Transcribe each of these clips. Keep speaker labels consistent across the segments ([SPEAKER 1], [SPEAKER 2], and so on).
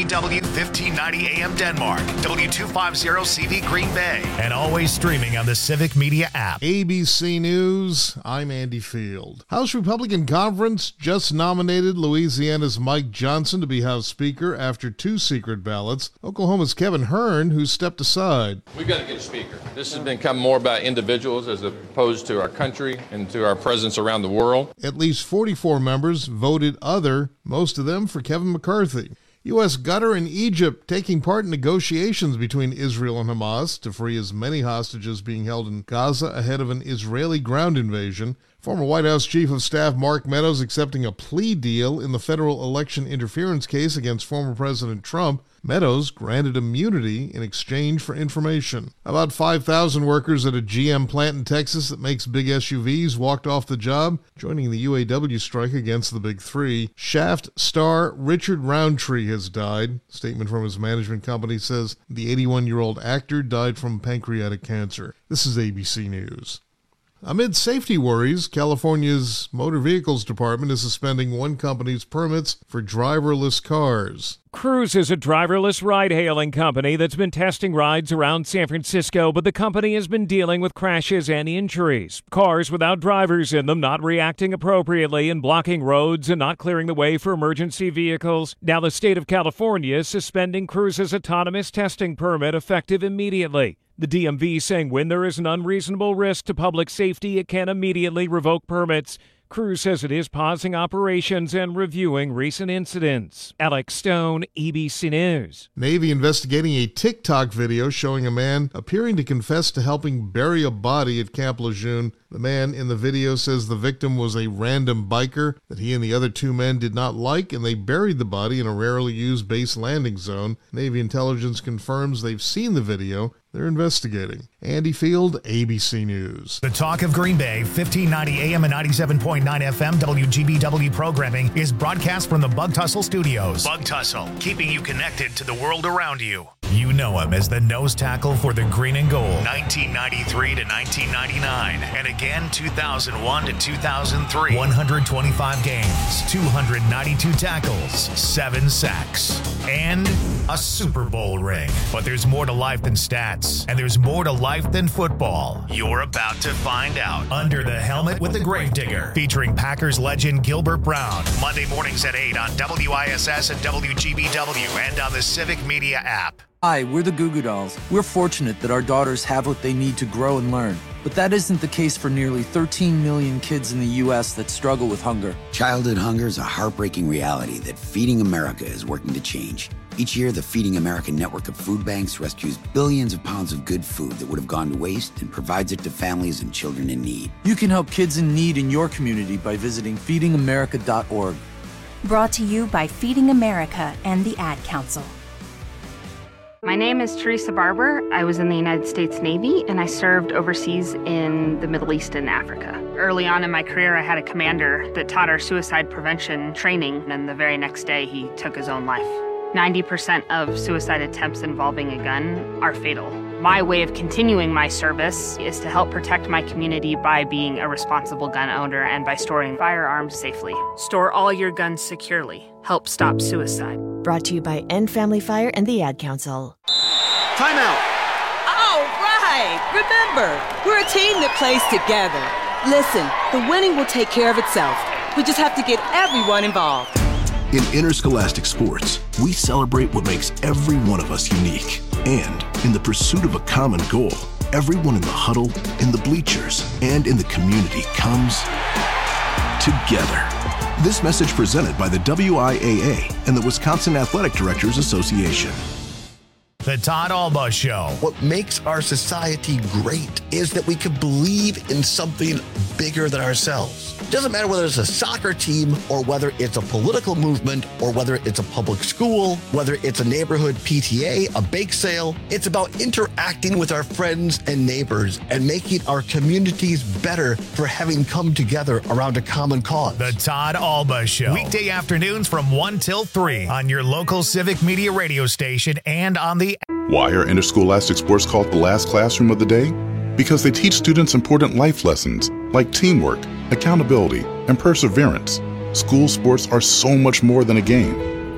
[SPEAKER 1] WGBW 1590 AM Denmark, W250CV Green Bay, and always streaming on the Civic Media app.
[SPEAKER 2] ABC News, I'm Andy Field. House Republican Conference just nominated Louisiana's Mike Johnson to be House Speaker after 2 secret ballots. Oklahoma's Kevin Hern, who stepped aside.
[SPEAKER 3] We've got to get a speaker. This has become more about individuals as opposed to our country and to our presence around the world.
[SPEAKER 2] At least 44 members voted other, most of them for Kevin McCarthy. U.S. Qatar and Egypt taking part in negotiations between Israel and Hamas to free as many hostages being held in Gaza ahead of an Israeli ground invasion. Former White House Chief of Staff Mark Meadows accepting a plea deal in the federal election interference case against former President Trump. Meadows granted immunity in exchange for information. About 5,000 workers at a GM plant in Texas that makes big SUVs walked off the job, joining the UAW strike against the Big Three. Shaft star Richard Roundtree has died. A statement from his management company says the 81-year-old actor died from pancreatic cancer. This is ABC News. Amid safety worries, California's Motor Vehicles Department is suspending one company's permits for driverless cars.
[SPEAKER 4] Cruise is a driverless ride-hailing company that's been testing rides around San Francisco, but the company has been dealing with crashes and injuries. Cars without drivers in them not reacting appropriately and blocking roads and not clearing the way for emergency vehicles. Now the state of California is suspending Cruise's autonomous testing permit effective immediately. The DMV saying when there is an unreasonable risk to public safety, it can immediately revoke permits. Cruise says it is pausing operations and reviewing recent incidents. Alex Stone, ABC News.
[SPEAKER 2] Navy investigating a TikTok video showing a man appearing to confess to helping bury a body at Camp Lejeune. The man in the video says the victim was a random biker that he and the other 2 men did not like, and they buried the body in a rarely used base landing zone. Navy intelligence confirms they've seen the video. They're investigating. Andy Field, ABC News.
[SPEAKER 1] The Talk of Green Bay, 1590 AM and 97.9 FM WGBW programming is broadcast from the Bug Tussle Studios. Bug Tussle, keeping you connected to the world around you. You know him as the nose tackle for the Green and Gold, 1993 to 1999, and again 2001 to 2003. 125 games, 292 tackles, 7 sacks, and a Super Bowl ring. But there's more to life than stats, and there's more to life than football. You're about to find out. Under the Helmet with the Gravedigger, featuring Packers legend Gilbert Brown. Monday mornings at 8 on WISS and WGBW and on the Civic Media app.
[SPEAKER 5] Hi, we're the Goo Goo Dolls. We're fortunate that our daughters have what they need to grow and learn. But that isn't the case for nearly 13 million kids in the U.S. that struggle with hunger.
[SPEAKER 6] Childhood hunger is a heartbreaking reality that Feeding America is working to change. Each year, the Feeding America network of food banks rescues billions of pounds of good food that would have gone to waste and provides it to families and children in need.
[SPEAKER 5] You can help kids in need in your community by visiting feedingamerica.org.
[SPEAKER 7] Brought to you by Feeding America and the Ad Council.
[SPEAKER 8] My name is Teresa Barber. I was in the United States Navy, and I served overseas in the Middle East and Africa. Early on in my career, I had a commander that taught our suicide prevention training, and the very next day, he took his own life. 90% of suicide attempts involving a gun are fatal. My way of continuing my service is to help protect my community by being a responsible gun owner and by storing firearms safely. Store all your guns securely. Help stop suicide.
[SPEAKER 9] Brought to you by End Family Fire and the Ad Council.
[SPEAKER 10] Timeout! All right! Remember, we're a team that plays together. Listen, the winning will take care of itself. We just have to get everyone involved.
[SPEAKER 11] In interscholastic sports, we celebrate what makes every one of us unique. And in the pursuit of a common goal, everyone in the huddle, in the bleachers, and in the community comes together. This message presented by the WIAA and the Wisconsin Athletic Directors Association.
[SPEAKER 1] The Todd Alba Show.
[SPEAKER 12] What makes our society great is that we can believe in something bigger than ourselves. It doesn't matter whether it's a soccer team or whether it's a political movement or whether it's a public school, whether it's a neighborhood PTA, a bake sale. It's about interacting with our friends and neighbors and making our communities better for having come together around a common cause.
[SPEAKER 1] The Todd Alba Show. Weekday afternoons from 1 till 3 on your local Civic Media radio station and on the...
[SPEAKER 13] Why are interscholastic sports called the last classroom of the day? Because they teach students important life lessons like teamwork, accountability, and perseverance. School sports are so much more than a game.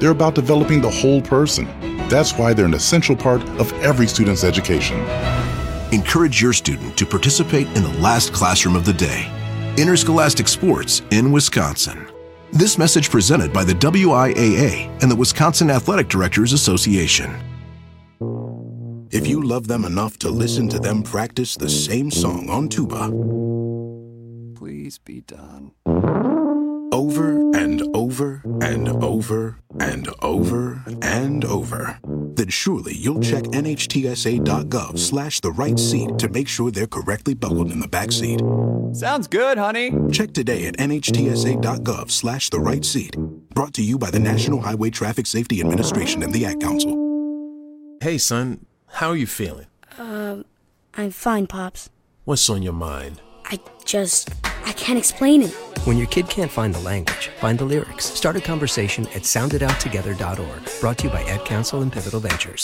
[SPEAKER 13] They're about developing the whole person. That's why they're an essential part of every student's education.
[SPEAKER 11] Encourage your student to participate in the last classroom of the day, Interscholastic Sports in Wisconsin. This message presented by the WIAA and the Wisconsin Athletic Directors Association. If you love them enough to listen to them practice the same song on tuba,
[SPEAKER 14] please be done.
[SPEAKER 11] Over and over and over and over and over, then surely you'll check nhtsa.gov/the right seat to make sure they're correctly buckled in the back seat.
[SPEAKER 14] Sounds good, honey.
[SPEAKER 11] Check today at nhtsa.gov/the right seat. Brought to you by the National Highway Traffic Safety Administration and the Ad Council.
[SPEAKER 15] Hey, son, how are you feeling?
[SPEAKER 16] I'm fine, Pops.
[SPEAKER 15] What's on your mind?
[SPEAKER 16] I can't explain it.
[SPEAKER 17] When your kid can't find the language, find the lyrics. Start a conversation at soundidouttogether.org. Brought to you by Ad Council and Pivotal Ventures.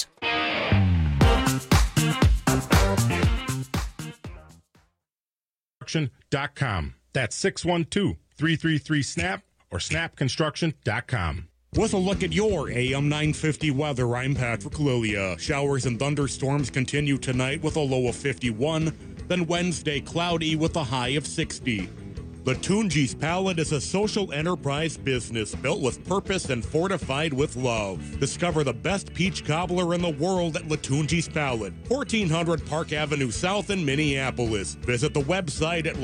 [SPEAKER 18] Construction.com. That's 612-333-SNAP or snapconstruction.com. With a look at your AM 950 weather, I'm Patrick Lilia. Showers and thunderstorms continue tonight with a low of 51, then Wednesday cloudy with a high of 60. Latunji's Palette is a social enterprise business built with purpose and fortified with love. Discover the best peach cobbler in the world at Latunji's Palette, 1400 Park Avenue South in Minneapolis. Visit the website at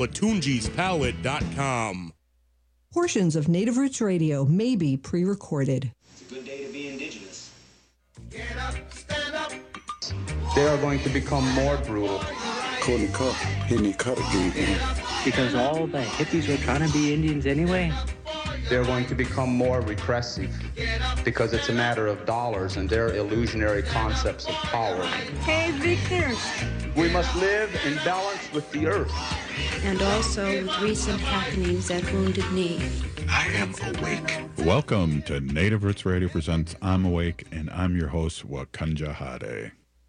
[SPEAKER 18] latunjispalette.com.
[SPEAKER 19] Portions of Native Roots Radio may be pre-recorded.
[SPEAKER 20] It's a good day to be indigenous.
[SPEAKER 21] Get up, stand up. They are going to become more brutal.
[SPEAKER 22] Couldn't cut, hitting cut again.
[SPEAKER 23] Because all the hippies were trying to be Indians anyway.
[SPEAKER 21] They're going to become more repressive because it's a matter of dollars and their illusionary concepts of power.
[SPEAKER 24] Hey, Victor.
[SPEAKER 21] We must live in balance with the earth.
[SPEAKER 24] And also with recent happenings at Wounded Knee.
[SPEAKER 22] I am awake.
[SPEAKER 25] Welcome to Native Roots Radio presents I'm Awake, and I'm your host, Wakanja Hade.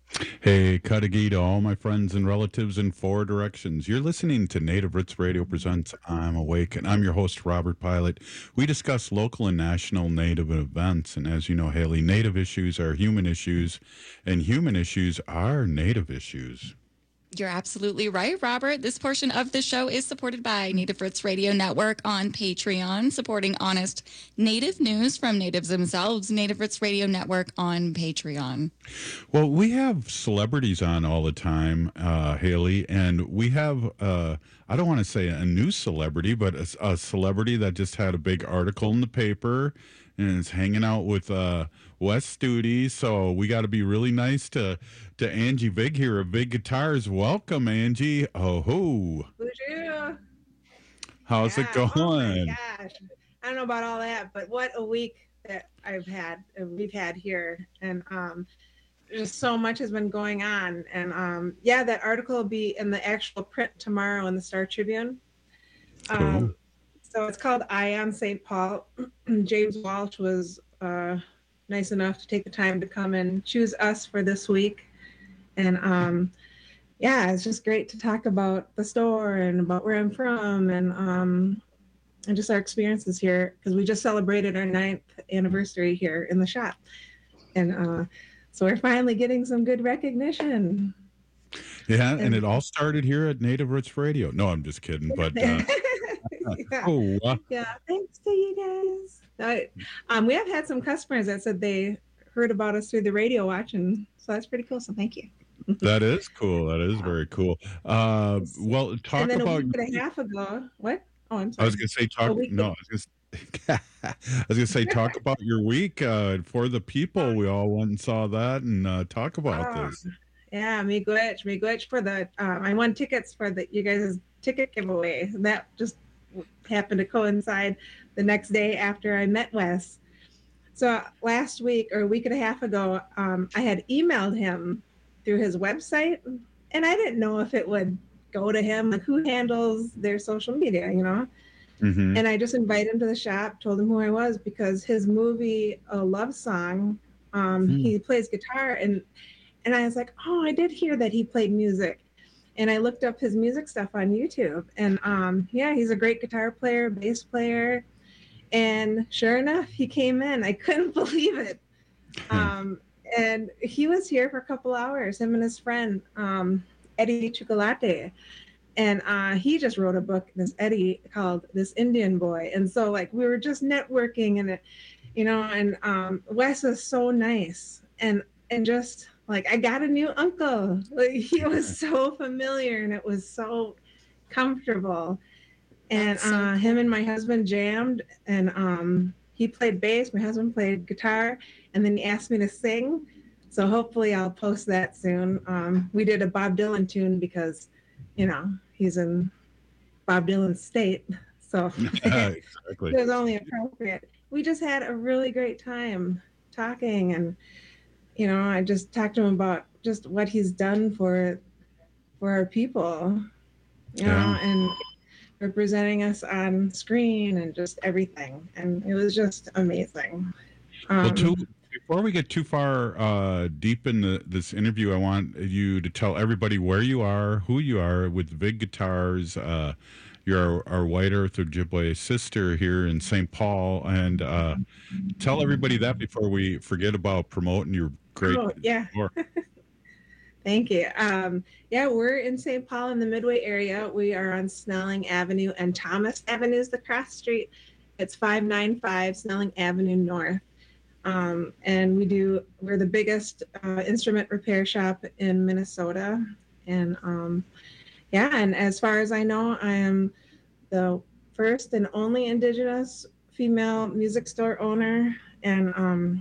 [SPEAKER 25] Hey, Cudahy to all my friends and relatives in four directions. You're listening to Native Roots Radio presents I'm Awake, and I'm your host, Robert Pilot. We discuss local and national Native events, and as you know, Haley, Native issues are human issues, and human issues are Native issues.
[SPEAKER 26] You're absolutely right, Robert. This portion of the show is supported by Native Roots Radio Network on Patreon, supporting honest Native news from natives themselves. Native Roots Radio Network on Patreon.
[SPEAKER 25] Well, we have celebrities on all the time, Haley, and we have, I don't want to say a new celebrity, but a celebrity that just had a big article in the paper and is hanging out with Wes Studi. So we got to be really nice to Angie Vig here of Vig Guitars. Welcome, Angie. Oh ho.
[SPEAKER 27] Bonjour.
[SPEAKER 25] How's it going?
[SPEAKER 27] Oh my gosh. I don't know about all that, but what a week that we've had here. And just so much has been going on. And yeah, that article will be in the actual print tomorrow in the Star Tribune.
[SPEAKER 25] Cool.
[SPEAKER 27] So it's called Eye on St. Paul. James Walsh was nice enough to take the time to come and choose us for this week. And yeah, it's just great to talk about the store and about where I'm from and just our experiences here, because we just celebrated our 9th anniversary here in the shop. And so we're finally getting some good recognition.
[SPEAKER 25] Yeah, and it all started here at Native Roots Radio. No, I'm just kidding, but
[SPEAKER 27] yeah.
[SPEAKER 25] Oh,
[SPEAKER 27] Yeah, thanks to you guys. We have had some customers that said they heard about us through the radio watching, so that's pretty cool. So thank you.
[SPEAKER 25] That is cool. That is very cool. Well, talk
[SPEAKER 27] and then
[SPEAKER 25] about.
[SPEAKER 27] A week and a half ago, what? Oh, I'm sorry.
[SPEAKER 25] I was going to say talk. No, I was going to say talk about your week for the people. We all went and saw that and talk about this.
[SPEAKER 27] Yeah, miigwech for the. I won tickets for you guys' ticket giveaway. That just happened to coincide the next day after I met Wes. So last week or a week and a half ago, I had emailed him through his website, and I didn't know if it would go to him, like who handles their social media, you know?
[SPEAKER 25] Mm-hmm.
[SPEAKER 27] And I just invited him to the shop, told him who I was, because his movie, A Love Song, he plays guitar, and I was like, oh, I did hear that he played music. And I looked up his music stuff on YouTube, and yeah, he's a great guitar player, bass player, And sure enough, he came in. I couldn't believe it. And he was here for a couple hours, him and his friend, Eddie Chocolate. And he just wrote a book, this Eddie, called This Indian Boy. And so, like, we were just networking and, and Wes was so nice. And just, like, I got a new uncle. Like, he was so familiar and it was so comfortable. And him and my husband jammed, and he played bass, my husband played guitar, and then he asked me to sing. So hopefully I'll post that soon. We did a Bob Dylan tune because, he's in Bob Dylan's state. So
[SPEAKER 25] exactly.
[SPEAKER 27] It was only appropriate. We just had a really great time talking, and, I just talked to him about just what he's done for our people, and representing us on screen and just everything. And it was just amazing.
[SPEAKER 25] Before we get too far deep in this interview, I want you to tell everybody where you are, who you are with Vig Guitars. You're our White Earth Ojibwe sister here in St. Paul. And tell everybody that before we forget about promoting your great work.
[SPEAKER 27] Thank you. We're in St. Paul in the Midway area. We are on Snelling Avenue and Thomas Avenue is the cross street. It's 595 Snelling Avenue North. And we're the biggest instrument repair shop in Minnesota. And and as far as I know, I am the first and only Indigenous female music store owner. And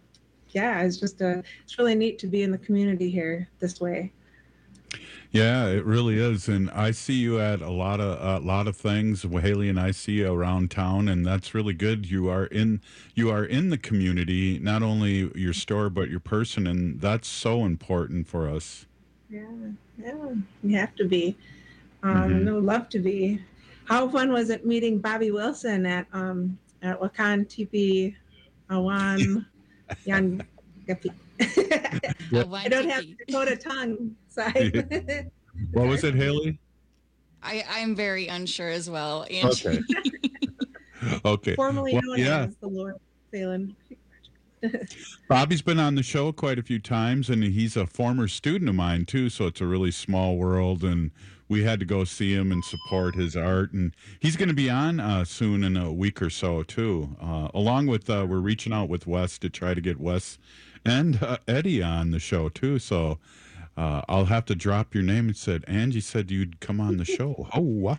[SPEAKER 27] it's really neat to be in the community here this way.
[SPEAKER 25] Yeah, it really is, and I see you at a lot of things. Haley and I see you around town, and that's really good. You are in the community, not only your store but your person, and that's so important for us.
[SPEAKER 27] Yeah, you have to be. I would love to be. How fun was it meeting Bobby Wilson at Wakan Tipi Awan Yan Gapi? I don't have Dakota tongue. So
[SPEAKER 25] what was it, Haley?
[SPEAKER 26] I'm very unsure as well.
[SPEAKER 25] Okay. Okay.
[SPEAKER 27] Formerly known as the Lord Phelan.
[SPEAKER 25] Bobby's been on the show quite a few times, and he's a former student of mine too. So it's a really small world, and we had to go see him and support his art. And he's going to be on soon in a week or so too. Along with we're reaching out with Wes to try to get Wes and Eddie on the show too. So I'll have to drop your name and said Angie said you'd come on the show. Oh,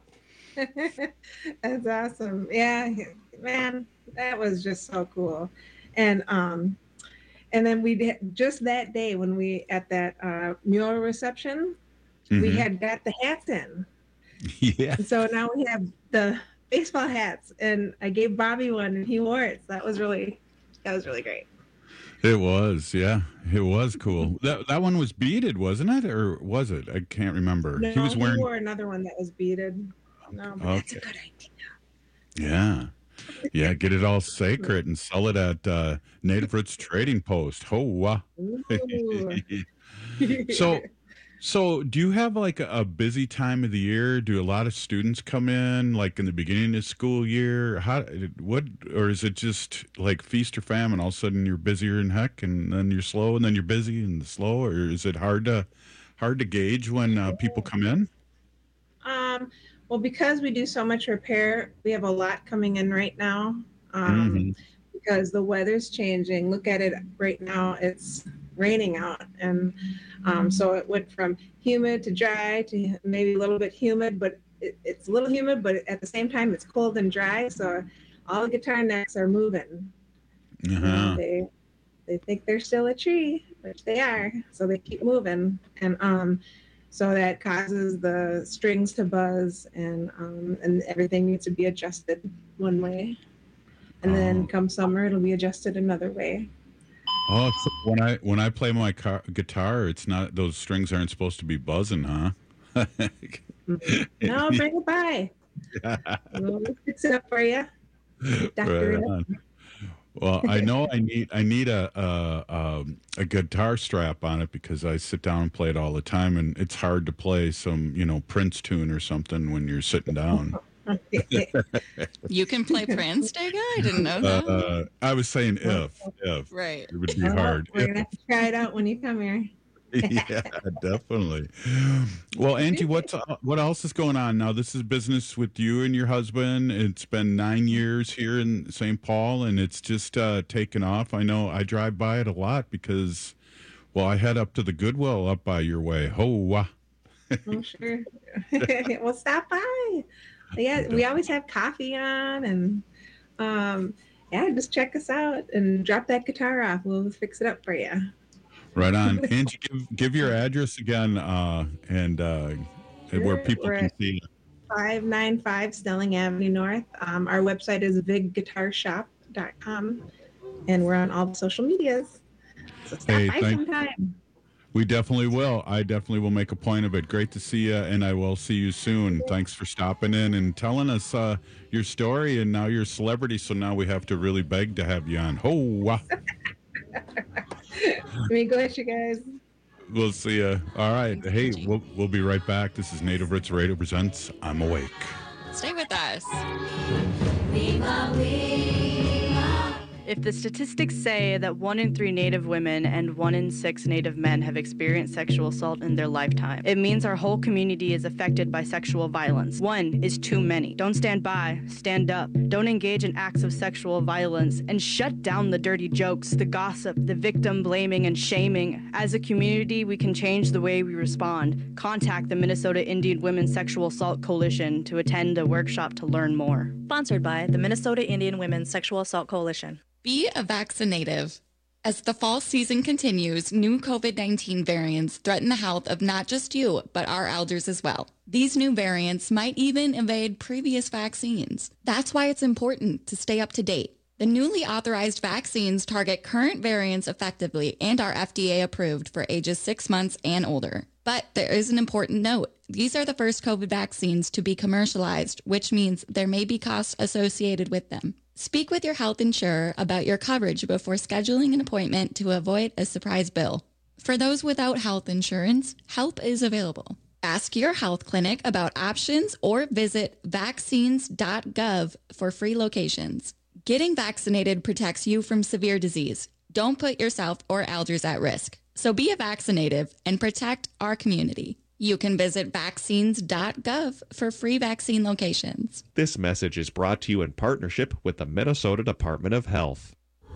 [SPEAKER 27] that's awesome. Yeah, man, that was just so cool. And then we did, just that day when we at that mural reception, we had got the hats in.
[SPEAKER 25] Yeah.
[SPEAKER 27] And so now we have the baseball hats, and I gave Bobby one, and he wore it. So that was really great.
[SPEAKER 25] It was, yeah. It was cool. That one was beaded, wasn't it? Or was it? I can't remember.
[SPEAKER 27] No,
[SPEAKER 25] he
[SPEAKER 27] wore another one that was beaded. No, but that's a good idea.
[SPEAKER 25] Yeah. Yeah, get it all sacred and sell it at Native Roots Trading Post. Oh, So do you have like a busy time of the year? Do a lot of students come in like in the beginning of the school year? Or is it just like feast or famine? All of a sudden you're busier than heck, and then you're slow, and then you're busy and slow? Or is it hard to gauge when people come in?
[SPEAKER 27] Well, because we do so much repair, we have a lot coming in right now. Because the weather's changing. Look at it right now. It's raining out, and so it went from humid to dry to maybe a little bit humid, but it's a little humid, but at the same time it's cold and dry. So all the guitar necks are moving. They think they're still a tree, which they are, so they keep moving, and so that causes the strings to buzz, and everything needs to be adjusted one way, and then come summer it'll be adjusted another way.
[SPEAKER 25] Oh, so when I play my guitar, it's not, those strings aren't supposed to be buzzing, huh?
[SPEAKER 27] No, bring it by. We'll fix it up for you.
[SPEAKER 25] Right. Well, I know I need a guitar strap on it because I sit down and play it all the time, and it's hard to play some Prince tune or something when you're sitting down.
[SPEAKER 26] You can play Prince, Dega? I didn't know that.
[SPEAKER 25] I was saying if.
[SPEAKER 26] Right.
[SPEAKER 25] It would be hard.
[SPEAKER 27] We're going to have to try it out when you come here.
[SPEAKER 25] Yeah, definitely. Well, Angie, what else is going on now? This is business with you and your husband. It's been 9 years here in St. Paul, and it's just taken off. I know I drive by it a lot because, well, I head up to the Goodwill up by your way. Oh,
[SPEAKER 27] sure. Well, stop by. Yeah, we always have coffee on, and just check us out and drop that guitar off. We'll fix it up for you.
[SPEAKER 25] Right on. Angie, give your address again and where people can see you.
[SPEAKER 27] 595 Snelling Avenue North. Our website is vigguitarshop.com, and we're on all the social medias. So stop by sometime.
[SPEAKER 25] We definitely will. I definitely will make a point of it. Great to see you, and I will see you soon. Thanks for stopping in and telling us your story, and now you're a celebrity, so now we have to really beg to have you on. Oh, wow.
[SPEAKER 27] Be good, you guys.
[SPEAKER 25] We'll see you. All right. Hey, we'll be right back. This is Native Roots Radio presents I'm Awake.
[SPEAKER 26] Stay with us.
[SPEAKER 2] If the statistics say that 1 in 3 Native women and 1 in 6 Native men have experienced sexual assault in their lifetime, it means our whole community is affected by sexual violence. 1 is too many. Don't stand by, stand up. Don't engage in acts of sexual violence, and shut down the dirty jokes, the gossip, the victim blaming and shaming. As a community, we can change the way we respond. Contact the Minnesota Indian Women's Sexual Assault Coalition to attend a workshop to learn more.
[SPEAKER 3] Sponsored by the Minnesota Indian Women's Sexual Assault Coalition.
[SPEAKER 26] Be a vaccinative. As the fall season continues, new COVID-19 variants threaten the health of not just you, but our elders as well. These new variants might even evade previous vaccines. That's why it's important to stay up to date. The newly authorized vaccines target current variants effectively and are FDA approved for ages 6 months and older. But there is an important note. These are the first COVID vaccines to be commercialized, which means there may be costs associated with them. Speak with your health insurer about your coverage before scheduling an appointment to avoid a surprise bill. For those without health insurance, help is available. Ask your health clinic about options or visit vaccines.gov for free locations. Getting vaccinated protects you from severe disease. Don't put yourself or elders at risk. So be a vaccinative and protect our community. You can visit vaccines.gov for free vaccine locations.
[SPEAKER 4] This message is brought to you in partnership with the Minnesota Department of Health.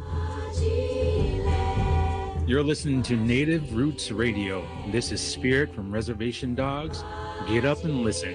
[SPEAKER 5] You're listening to Native Roots Radio. This is Spirit from Reservation Dogs. Get up and listen.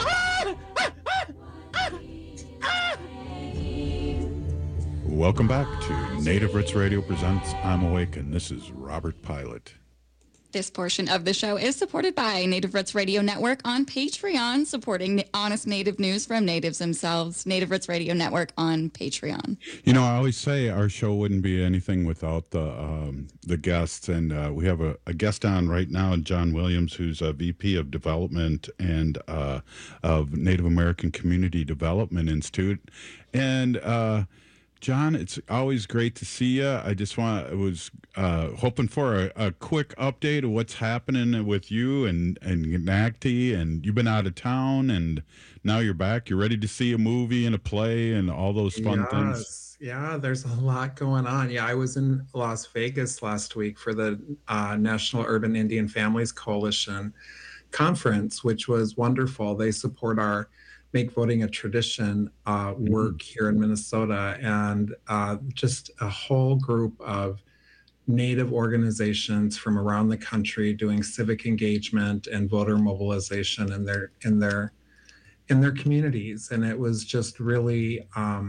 [SPEAKER 25] Welcome back to Native Roots Radio presents I'm Awake, and this is Robert Pilot.
[SPEAKER 26] This portion of the show is supported by Native Roots Radio Network on Patreon, supporting honest Native news from natives themselves. Native Roots Radio Network on Patreon.
[SPEAKER 25] You know, I always say our show wouldn't be anything without the guests, and we have a guest on right now, John Williams, who's a VP of Development and of Native American Community Development Institute, and John, it's always great to see you. I was hoping for a quick update of what's happening with you and NACTI, and you've been out of town, and now you're back. You're ready to see a movie and a play and all those fun things.
[SPEAKER 6] Yeah, there's a lot going on. Yeah, I was in Las Vegas last week for the National Urban Indian Families Coalition conference, which was wonderful. They support our Make Voting a Tradition work here in Minnesota, and just a whole group of Native organizations from around the country doing civic engagement and voter mobilization in their communities, and it was just really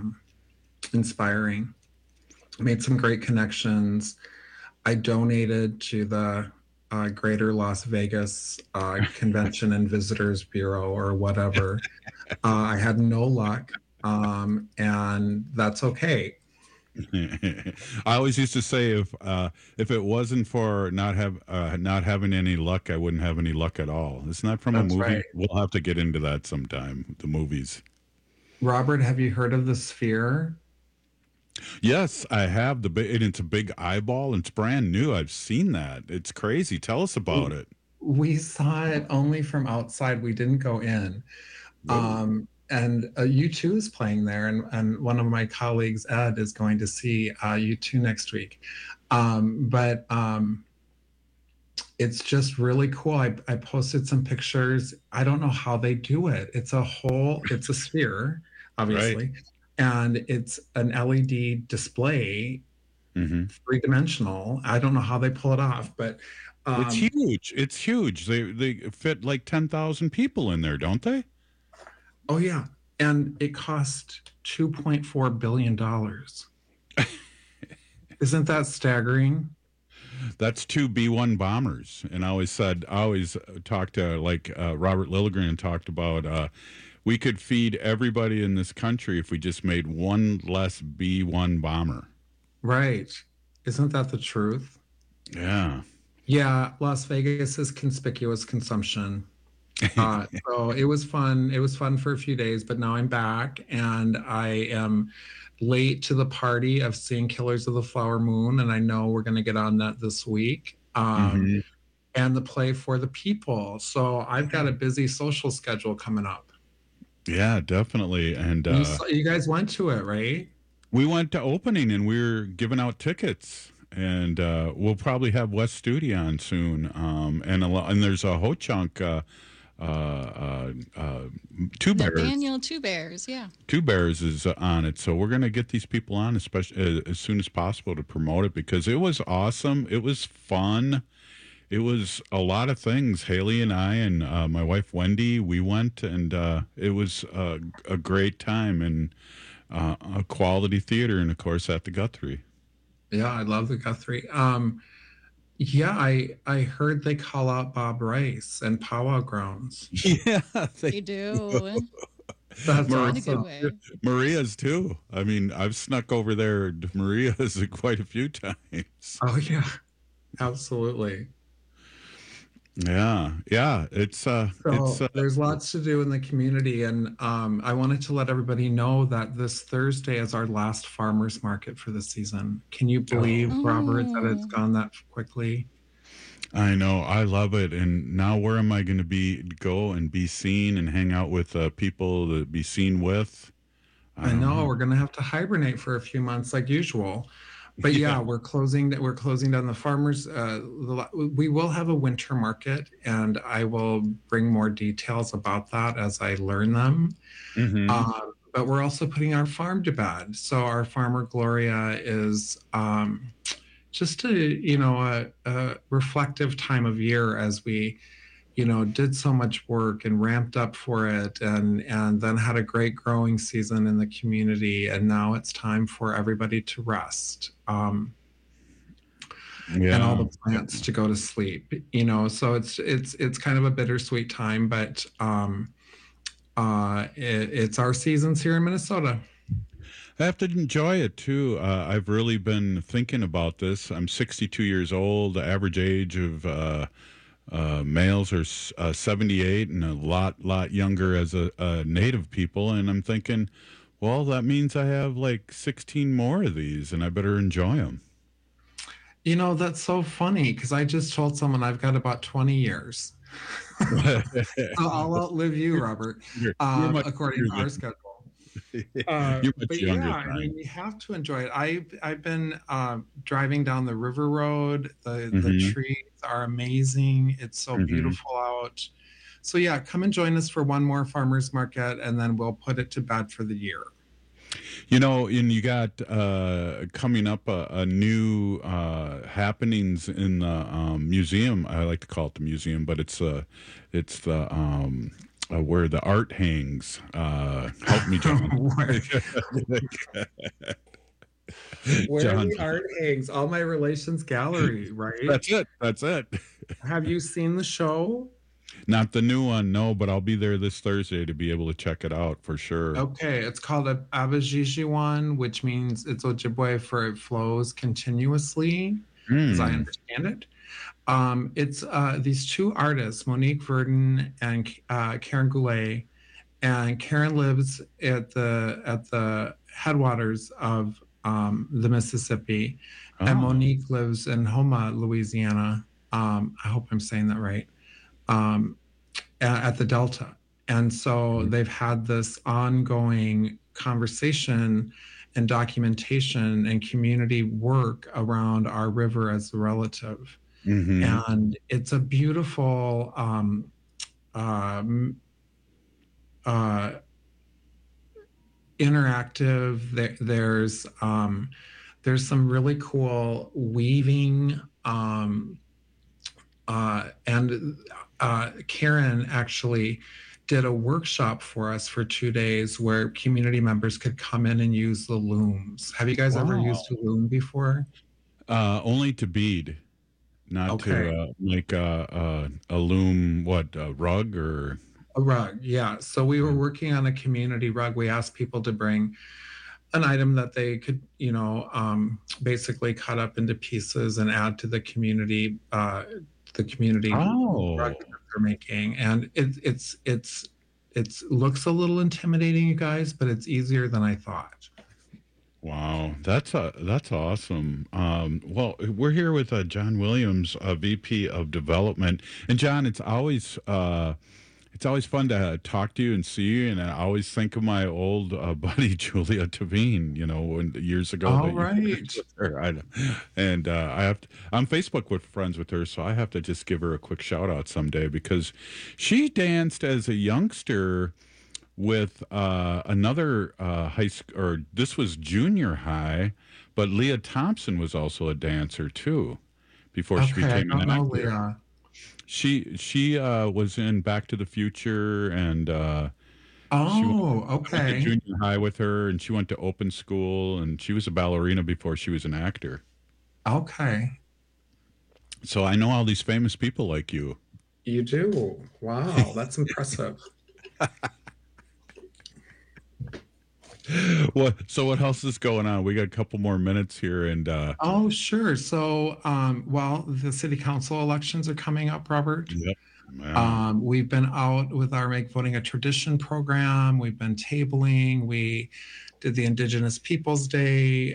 [SPEAKER 6] inspiring. Made some great connections. I donated to the Greater Las Vegas Convention and Visitors Bureau or whatever. I had no luck, and that's okay.
[SPEAKER 25] I always used to say if it wasn't for not having any luck, I wouldn't have any luck at all. It's not from that's a movie. Right. We'll have to get into that sometime. The movies.
[SPEAKER 6] Robert, have you heard of The Sphere?
[SPEAKER 25] Yes, I have. It's a big eyeball, and it's brand new. I've seen that. It's crazy. Tell us about it.
[SPEAKER 6] We saw it only from outside. We didn't go in. U2 is playing there, and one of my colleagues, Ed, is going to see U2 next week. But it's just really cool. I posted some pictures. I don't know how they do it. It's a sphere, obviously, right. And it's an LED display, three-dimensional. I don't know how they pull it off, but
[SPEAKER 25] it's huge. It's huge. They fit like 10,000 people in there, don't they?
[SPEAKER 6] Oh yeah, and it cost $2.4 billion. Isn't that staggering?
[SPEAKER 25] That's 2 B-1 bombers. And I always talked to Robert Lilligren talked about we could feed everybody in this country if we just made one less B-1 bomber.
[SPEAKER 6] Right. Isn't that the truth?
[SPEAKER 25] Yeah.
[SPEAKER 6] Yeah. Las Vegas is conspicuous consumption. So it was fun. It was fun for a few days, but now I'm back and I am late to the party of seeing Killers of the Flower Moon, and I know we're going to get on that this week. And the play For the People. So I've got a busy social schedule coming up.
[SPEAKER 25] Yeah, definitely. And
[SPEAKER 6] you guys went to it, right?
[SPEAKER 25] We went to opening and we were giving out tickets. And we'll probably have Wes Studi on soon. And there's a Ho-Chunk Two Bears.
[SPEAKER 26] Nathaniel Two Bears, yeah.
[SPEAKER 25] Two Bears is on it, so we're going to get these people on especially as soon as possible to promote it because it was awesome. It was fun. It was a lot of things. Haley and I and my wife Wendy, we went, and it was a great time and a quality theater, and of course at the Guthrie.
[SPEAKER 6] Yeah, I love the Guthrie. Yeah, I heard they call out Bob Rice and Powwow Grounds.
[SPEAKER 25] Yeah,
[SPEAKER 26] they do.
[SPEAKER 6] That's awesome.
[SPEAKER 25] Maria's too. I mean, I've snuck over there to Maria's quite a few times.
[SPEAKER 6] Oh yeah, absolutely.
[SPEAKER 25] Yeah. It's
[SPEAKER 6] there's lots to do in the community, and I wanted to let everybody know that this Thursday is our last farmers market for the season. Can you believe, Robert, that it's gone that quickly?
[SPEAKER 25] I know. I love it. And now where am I going to go and be seen and hang out with people to be seen with?
[SPEAKER 6] I know. We're going to have to hibernate for a few months like usual. But yeah, we're closing down the farmers. We will have a winter market, and I will bring more details about that as I learn them. But we're also putting our farm to bed. So our farmer Gloria is just a reflective time of year as we, did so much work and ramped up for it, and then had a great growing season in the community. And now it's time for everybody to rest. And all the plants to go to sleep, so it's kind of a bittersweet time, but it's our seasons here in Minnesota.
[SPEAKER 25] I have to enjoy it too. I've really been thinking about this. I'm 62 years old. The average age of males are 78 and a lot younger as a native people. And I'm thinking, well, that means I have like 16 more of these and I better enjoy them.
[SPEAKER 6] That's so funny because I just told someone I've got about 20 years. So I'll outlive you, Robert, according to our schedule.
[SPEAKER 25] You're much younger.
[SPEAKER 6] Yeah, I mean, you have to enjoy it. I've been driving down the river road. The trees are amazing. It's so beautiful out. So yeah, come and join us for one more farmers market, and then we'll put it to bed for the year.
[SPEAKER 25] And you got coming up a new happenings in the museum. I like to call it the museum, but it's the where the art hangs. Help me, John.
[SPEAKER 6] Where the art hangs? All My Relations Gallery, right?
[SPEAKER 25] That's it.
[SPEAKER 6] Have you seen the show?
[SPEAKER 25] Not the new one, no, but I'll be there this Thursday to be able to check it out for sure.
[SPEAKER 6] Okay, it's called Abajijiwan, which means it's Ojibwe for it flows continuously, as I understand it. It's these two artists, Monique Verdon and Karen Goulet, and Karen lives at the headwaters of the Mississippi, and Monique lives in Houma, Louisiana. I hope I'm saying that right. At the Delta, And so they've had this ongoing conversation and documentation and community work around our river as a relative. And it's a beautiful interactive. There's some really cool weaving, and Karen actually did a workshop for us for 2 days where community members could come in and use the looms. Have you guys ever used a loom before?
[SPEAKER 25] Only to bead, not to make a loom. What, a rug or
[SPEAKER 6] a rug? Yeah. So we were working on a community rug. We asked people to bring an item that they could, basically cut up into pieces and add to the community rug that they're making. And it looks a little intimidating, you guys, but it's easier than I thought.
[SPEAKER 25] Wow, that's awesome. Well, we're here with John Williams, VP of Development, and John, it's always fun to talk to you and see you. And I always think of my old buddy Julia Tavine, years ago.
[SPEAKER 6] Oh, right.
[SPEAKER 25] I'm Facebook with friends with her, so I have to just give her a quick shout out someday because she danced as a youngster with another high school, or this was junior high, but Leah Thompson was also a dancer too before she became an actor.
[SPEAKER 6] Leah.
[SPEAKER 25] She was in Back to the Future, and she went to junior high with her, and she went to open school, and she was a ballerina before she was an actor.
[SPEAKER 6] Okay.
[SPEAKER 25] So I know all these famous people like you.
[SPEAKER 6] You do? Wow, that's impressive.
[SPEAKER 25] So what else is going on? We got a couple more minutes here, and
[SPEAKER 6] oh, sure. So the city council elections are coming up, Robert.
[SPEAKER 25] Yep.
[SPEAKER 6] We've been out with our Make Voting a Tradition program. We've been tabling. We did the Indigenous Peoples Day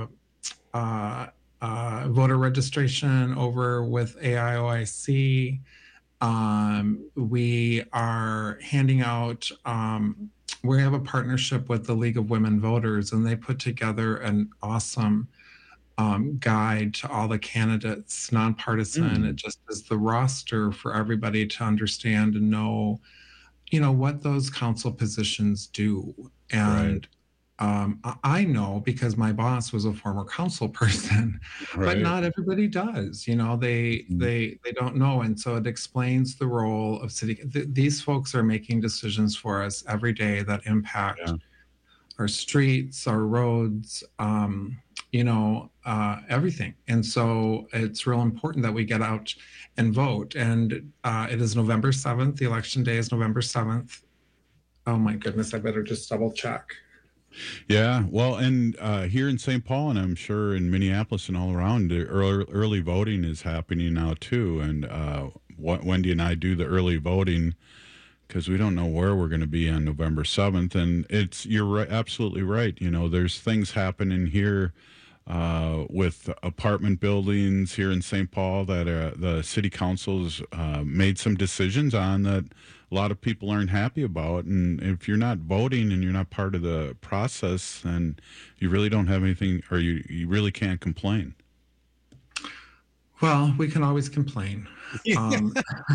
[SPEAKER 6] voter registration over with AIOIC. We are handing out we have a partnership with the League of Women Voters, and they put together an awesome guide to all the candidates, nonpartisan. It just is the roster for everybody to understand and know, what those council positions do. And I know because my boss was a former council person, but not everybody does. They don't know, and so it explains the role of city. These folks are making decisions for us every day that impact our streets, our roads, everything. And so it's real important that we get out and vote. And it is November 7th. The election day is November 7th. Oh my goodness! I better just double check.
[SPEAKER 25] Yeah, well, and here in St. Paul, and I'm sure in Minneapolis and all around, the early voting is happening now too. And Wendy and I do the early voting because we don't know where we're going to be on November 7th. And you're right, absolutely right. There's things happening here with apartment buildings here in St. Paul that the city council's made some decisions on that a lot of people aren't happy about. And if you're not voting and you're not part of the process, then you really don't have anything, or you really can't complain.
[SPEAKER 6] Well, we can always complain. And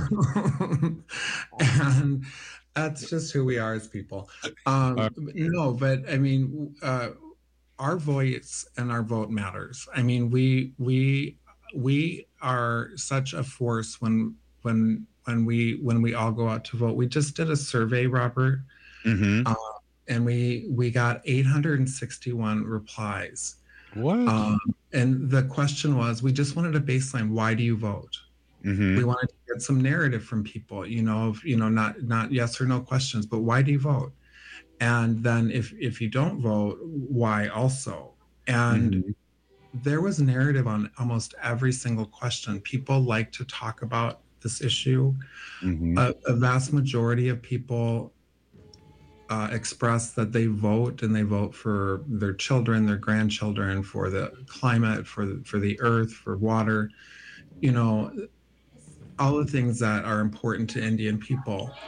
[SPEAKER 6] that's just who we are as people. No, but I mean, our voice and our vote matters. I mean, we are such a force when we all go out to vote. We just did a survey, Robert, and we got 861 replies.
[SPEAKER 25] What?
[SPEAKER 6] And the question was, we just wanted a baseline. Why do you vote? We wanted to get some narrative from people, not yes or no questions, but why do you vote? And then if you don't vote, why also? And there was narrative on almost every single question. People like to talk about this issue. A vast majority of people express that they vote, and they vote for their children, their grandchildren, for the climate, for the earth, for water, all the things that are important to Indian people.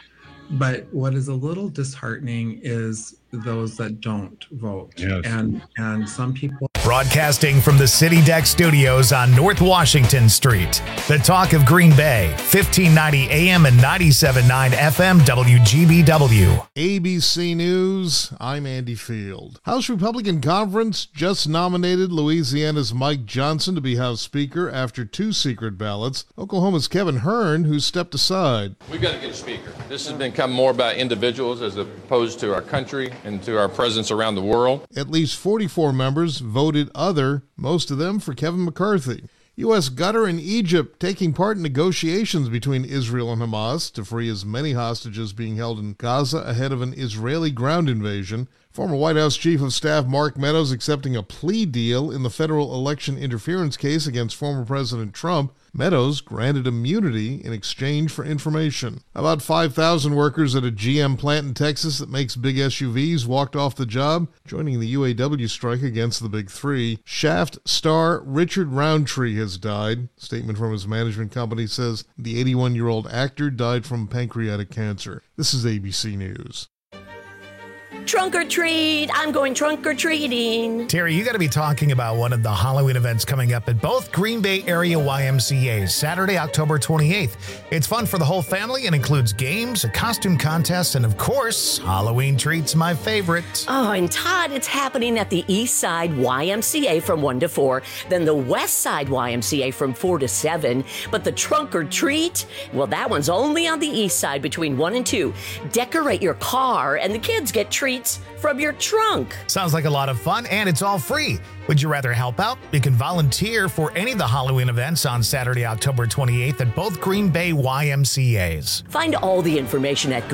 [SPEAKER 6] But what is a little disheartening is those that don't vote.
[SPEAKER 25] Yes.
[SPEAKER 6] And some people.
[SPEAKER 1] Broadcasting from the City Deck Studios on North Washington Street. The Talk of Green Bay, 1590 AM and 97.9 FM WGBW.
[SPEAKER 7] ABC News, I'm Andy Field. House Republican Conference just nominated Louisiana's Mike Johnson to be House Speaker after 2 secret ballots. Oklahoma's Kevin Hern, who stepped aside.
[SPEAKER 8] We've got to get a speaker. This has become more about individuals as opposed to our country and to our presence around the world.
[SPEAKER 7] At least 44 members voted other, most of them for Kevin McCarthy. U.S. Qatar and Egypt taking part in negotiations between Israel and Hamas to free as many hostages being held in Gaza ahead of an Israeli ground invasion. Former White House Chief of Staff Mark Meadows accepting a plea deal in the federal election interference case against former President Trump. Meadows granted immunity in exchange for information. About 5,000 workers at a GM plant in Texas that makes big SUVs walked off the job, joining the UAW strike against the Big Three. Shaft star Richard Roundtree has died. Statement from his management company says the 81-year-old actor died from pancreatic cancer. This is ABC News.
[SPEAKER 9] Trunk or treat. I'm going trunk or treating.
[SPEAKER 1] Terry, you got to be talking about one of the Halloween events coming up at both Green Bay area YMCAs, Saturday, October 28th. It's fun for the whole family and includes games, a costume contest, and of course, Halloween treats, my favorite.
[SPEAKER 9] Oh, and Todd, it's happening at the East Side YMCA from 1 to 4, then the West Side YMCA from 4 to 7. But the trunk or treat, well, that one's only on the East Side between 1 and 2. Decorate your car and the kids get treats from your trunk.
[SPEAKER 1] Sounds like a lot of fun, and it's all free. Would you rather help out? You can volunteer for any of the Halloween events on Saturday, October 28th at both Green Bay YMCAs.
[SPEAKER 9] Find all the information at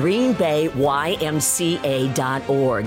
[SPEAKER 9] greenbayymca.org.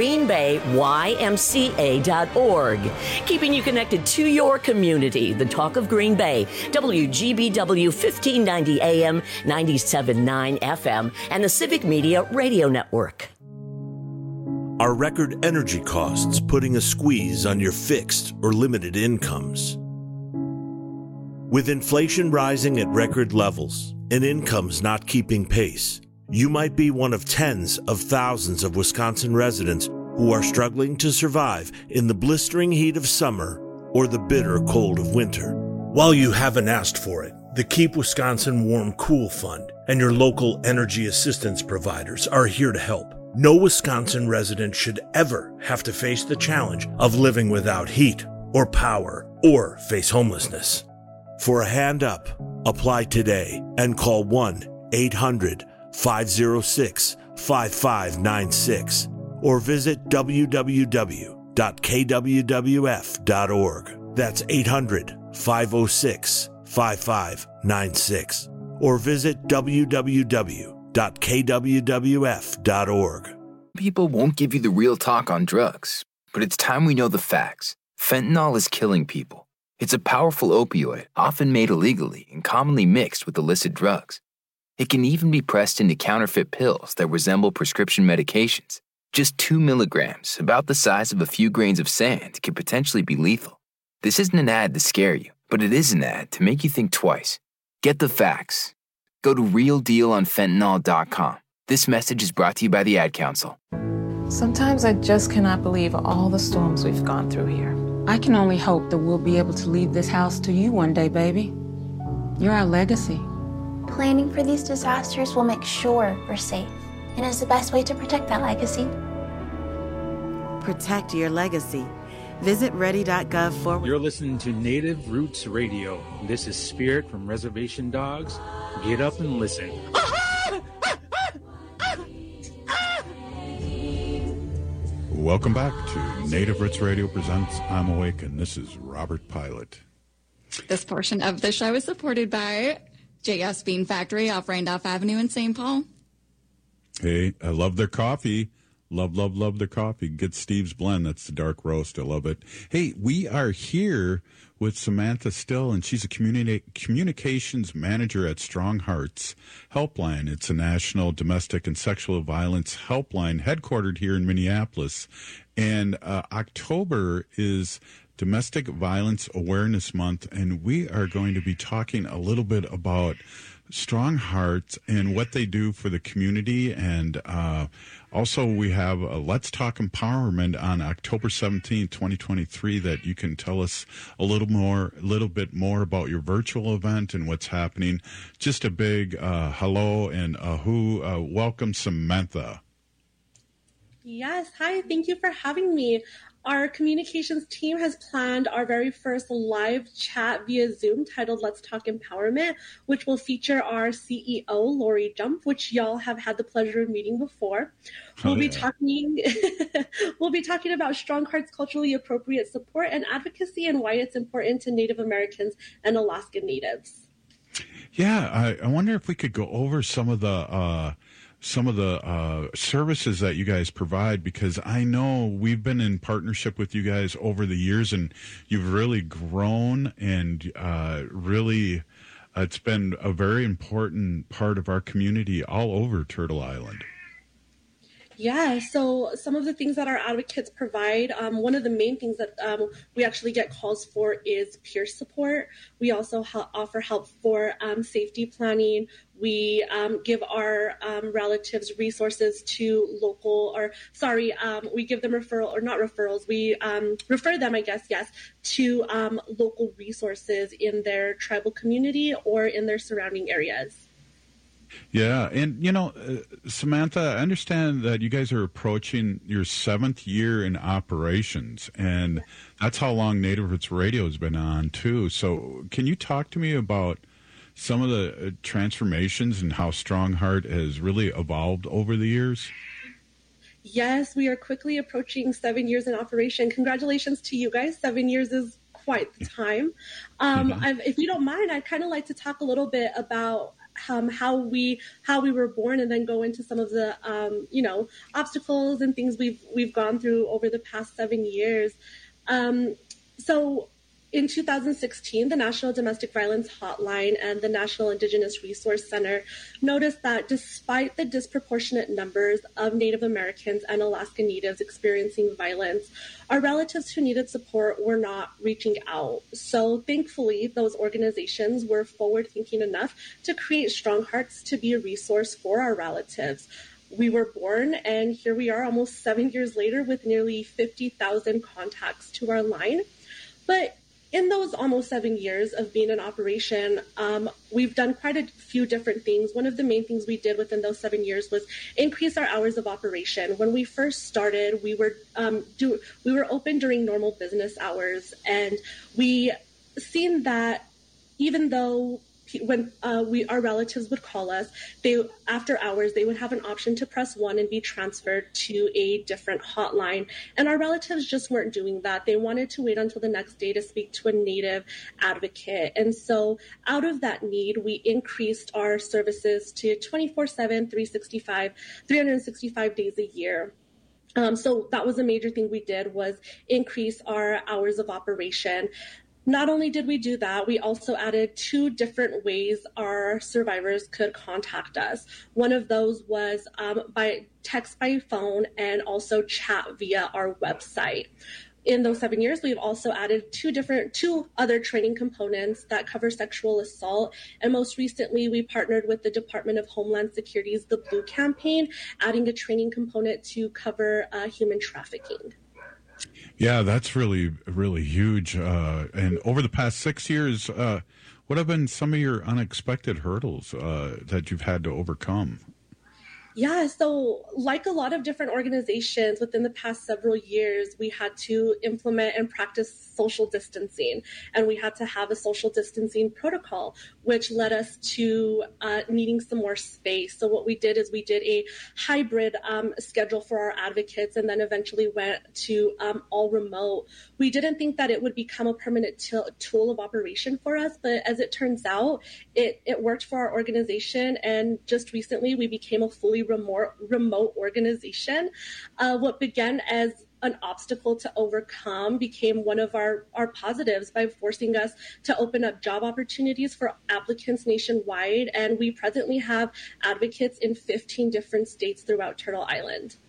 [SPEAKER 9] greenbayymca.org. Keeping you connected to your community. The Talk of Green Bay, WGBW 1590 AM, 97.9 FM, and the Civic Media Radio Network.
[SPEAKER 10] Are record energy costs putting a squeeze on your fixed or limited incomes? With inflation rising at record levels and incomes not keeping pace, you might be one of tens of thousands of Wisconsin residents who are struggling to survive in the blistering heat of summer or the bitter cold of winter. While you haven't asked for it, the Keep Wisconsin Warm Cool Fund and your local energy assistance providers are here to help. No Wisconsin resident should ever have to face the challenge of living without heat or power or face homelessness. For a hand up, apply today and call 1-800-506-5596 or visit www.kwwf.org. That's 800-506-5596 or visit www.kwwf.org.
[SPEAKER 12] People won't give you the real talk on drugs, but it's time we know the facts. Fentanyl is killing people. It's a powerful opioid, often made illegally and commonly mixed with illicit drugs. It can even be pressed into counterfeit pills that resemble prescription medications. Just 2 milligrams, about the size of a few grains of sand, can potentially be lethal. This isn't an ad to scare you, but it is an ad to make you think twice. Get the facts. Go to realdealonfentanyl.com. This message is brought to you by the Ad Council.
[SPEAKER 13] Sometimes I just cannot believe all the storms we've gone through here. I can only hope that we'll be able to leave this house to you one day, baby. You're our legacy.
[SPEAKER 28] Planning for these disasters will make sure we're safe, and is the best way to protect that legacy.
[SPEAKER 29] Protect your legacy. Visit ready.gov/.
[SPEAKER 5] You're listening to Native Roots Radio. This is Spirit from Reservation Dogs. Get up and listen.
[SPEAKER 25] Welcome back to Native Roots Radio presents I'm Awake, and this is Robert Pilot.
[SPEAKER 26] This portion of the show is supported by JS Bean Factory off Randolph Avenue in St. Paul.
[SPEAKER 25] Hey, I love their coffee. Love their coffee. Get Steve's Blend. That's the dark roast. I love it. Hey, we are here with Samantha Still, and she's a communications manager at Strong Hearts Helpline. It's a national domestic and sexual violence helpline headquartered here in Minneapolis. And October is Domestic Violence Awareness Month, and we are going to be talking a little bit about Strong Hearts and what they do for the community. And also we have Let's Talk Empowerment on October 17th, 2023, that you can tell us a little bit more about your virtual event and what's happening. Just a big hello and welcome, Samantha.
[SPEAKER 11] Yes, hi, thank you for having me. Our communications team has planned our very first live chat via Zoom titled Let's Talk Empowerment, which will feature our CEO, Lori Jump, which y'all have had the pleasure of meeting before. We'll be talking about Strong Hearts culturally appropriate support and advocacy and why it's important to Native Americans and Alaska Natives.
[SPEAKER 25] Yeah, I wonder if we could go over some of the services that you guys provide, because I know we've been in partnership with you guys over the years, and you've really grown, and really it's been a very important part of our community all over Turtle Island.
[SPEAKER 11] Yeah, so some of the things that our advocates provide, one of the main things that we actually get calls for is peer support. We also offer help for safety planning. We give our relatives resources to we give them we refer them, to local resources in their tribal community or in their surrounding areas.
[SPEAKER 25] Yeah, and Samantha, I understand that you guys are approaching your 7th year in operations, and that's how long Native Roots Radio has been on too. So can you talk to me about some of the transformations and how Strong Heart has really evolved over the years?
[SPEAKER 11] Yes, we are quickly approaching 7 years in operation. Congratulations to you guys. 7 years is quite the time. If you don't mind, I'd kind of like to talk a little bit about how we were born, and then go into some of the obstacles and things we've gone through over the past 7 years. So in 2016, the National Domestic Violence Hotline and the National Indigenous Resource Center noticed that despite the disproportionate numbers of Native Americans and Alaska Natives experiencing violence, our relatives who needed support were not reaching out. So thankfully, those organizations were forward-thinking enough to create Strong Hearts to be a resource for our relatives. We were born, and here we are almost 7 years later with nearly 50,000 contacts to our line. But in those almost 7 years of being in operation, we've done quite a few different things. One of the main things we did within those 7 years was increase our hours of operation. When we first started, we were open during normal business hours, and we seen that even though when our relatives would call us, after hours, they would have an option to press 1 and be transferred to a different hotline. And our relatives just weren't doing that. They wanted to wait until the next day to speak to a Native advocate. And so out of that need, we increased our services to 24/7, 365 days a year. So that was a major thing we did, was increase our hours of operation. Not only did we do that, we also added 2 different ways our survivors could contact us. One of those was by text by phone, and also chat via our website. In those 7 years, we've also added 2 other training components that cover sexual assault. And most recently, we partnered with the Department of Homeland Security's The Blue Campaign, adding a training component to cover human trafficking.
[SPEAKER 25] Yeah, that's really, really huge. And over the past 6 years, what have been some of your unexpected hurdles that you've had to overcome?
[SPEAKER 11] Yeah, so like a lot of different organizations within the past several years, we had to implement and practice social distancing, and we had to have a social distancing protocol, which led us to needing some more space. So what we did is we did a hybrid schedule for our advocates, and then eventually went to all remote. We didn't think that it would become a permanent tool of operation for us, but as it turns out, it worked for our organization, and just recently we became a fully remote organization. What began as an obstacle to overcome became one of our positives by forcing us to open up job opportunities for applicants nationwide. And we presently have advocates in 15 different states throughout Turtle Island.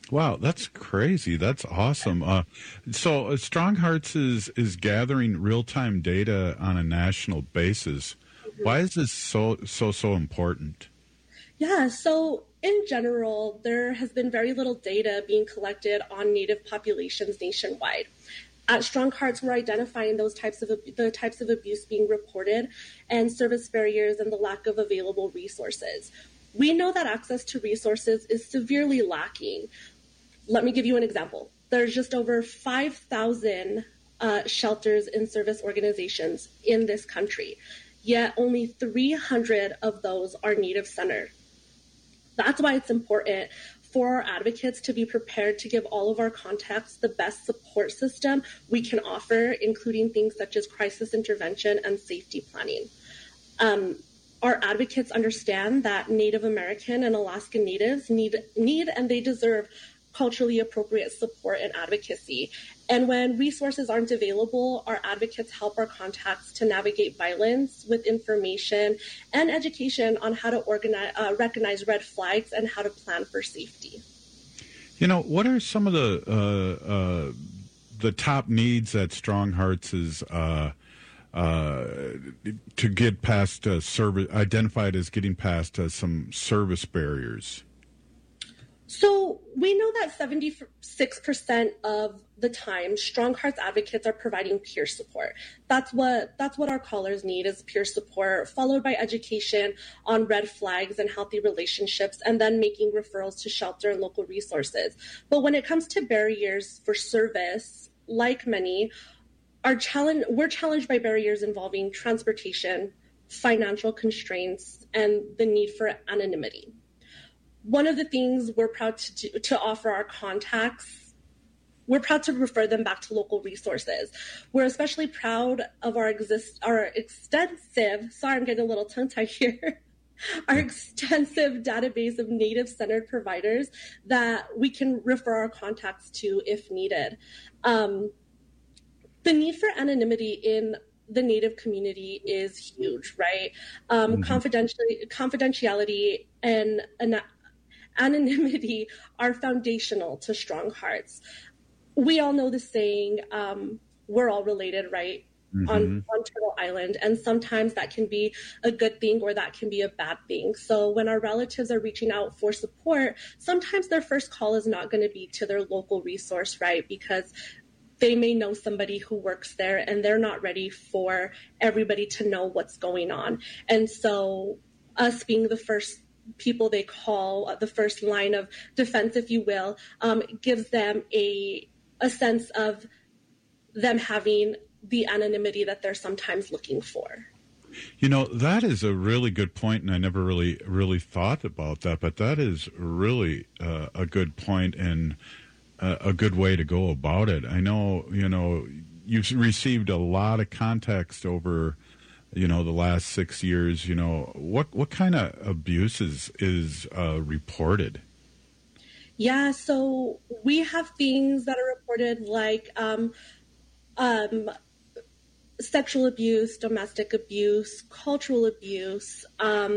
[SPEAKER 25] Wow, that's crazy. That's awesome. So Strong Hearts is gathering real-time data on a national basis. Why is this so important?
[SPEAKER 11] Yeah, so in general, there has been very little data being collected on Native populations nationwide. At Strong Hearts, we're identifying the types of abuse being reported and service barriers and the lack of available resources. We know that access to resources is severely lacking. Let me give you an example. There's just over 5,000 shelters and service organizations in this country, yet only 300 of those are Native-centered. That's why it's important for our advocates to be prepared to give all of our contacts the best support system we can offer, including things such as crisis intervention and safety planning. Our advocates understand that Native American and Alaskan Natives need and they deserve culturally appropriate support and advocacy. And when resources aren't available, our advocates help our contacts to navigate violence with information and education on how to recognize red flags and how to plan for safety.
[SPEAKER 25] You know, what are some of the top needs that Strong Hearts is to get past service, identified as getting past some service barriers?
[SPEAKER 11] So we know that 76% of the time, Strong Hearts advocates are providing peer support. That's what our callers need, is peer support, followed by education on red flags and healthy relationships, and then making referrals to shelter and local resources. But when it comes to barriers for service, like many, we're challenged by barriers involving transportation, financial constraints, and the need for anonymity. One of the things we're proud to offer our contacts, we're proud to refer them back to local resources. We're especially proud of our extensive, sorry, I'm getting a little tongue-tied here, our extensive database of Native-centered providers that we can refer our contacts to if needed. The need for anonymity in the Native community is huge, right? Confidentiality and anonymity are foundational to Strong Hearts. We all know the saying, we're all related, right? On Turtle Island. And sometimes that can be a good thing or that can be a bad thing. So when our relatives are reaching out for support, sometimes their first call is not going to be to their local resource, right? Because they may know somebody who works there and they're not ready for everybody to know what's going on. And so us being the first people they call, the first line of defense, if you will, gives them a sense of them having the anonymity that they're sometimes looking for.
[SPEAKER 25] You know, that is a really good point, and I never really thought about that, but that is really a good point and a good way to go about it. I know, you've received a lot of context over the last 6 years. What kind of abuses is reported?
[SPEAKER 11] Yeah, so we have things that are reported like sexual abuse, domestic abuse, cultural abuse.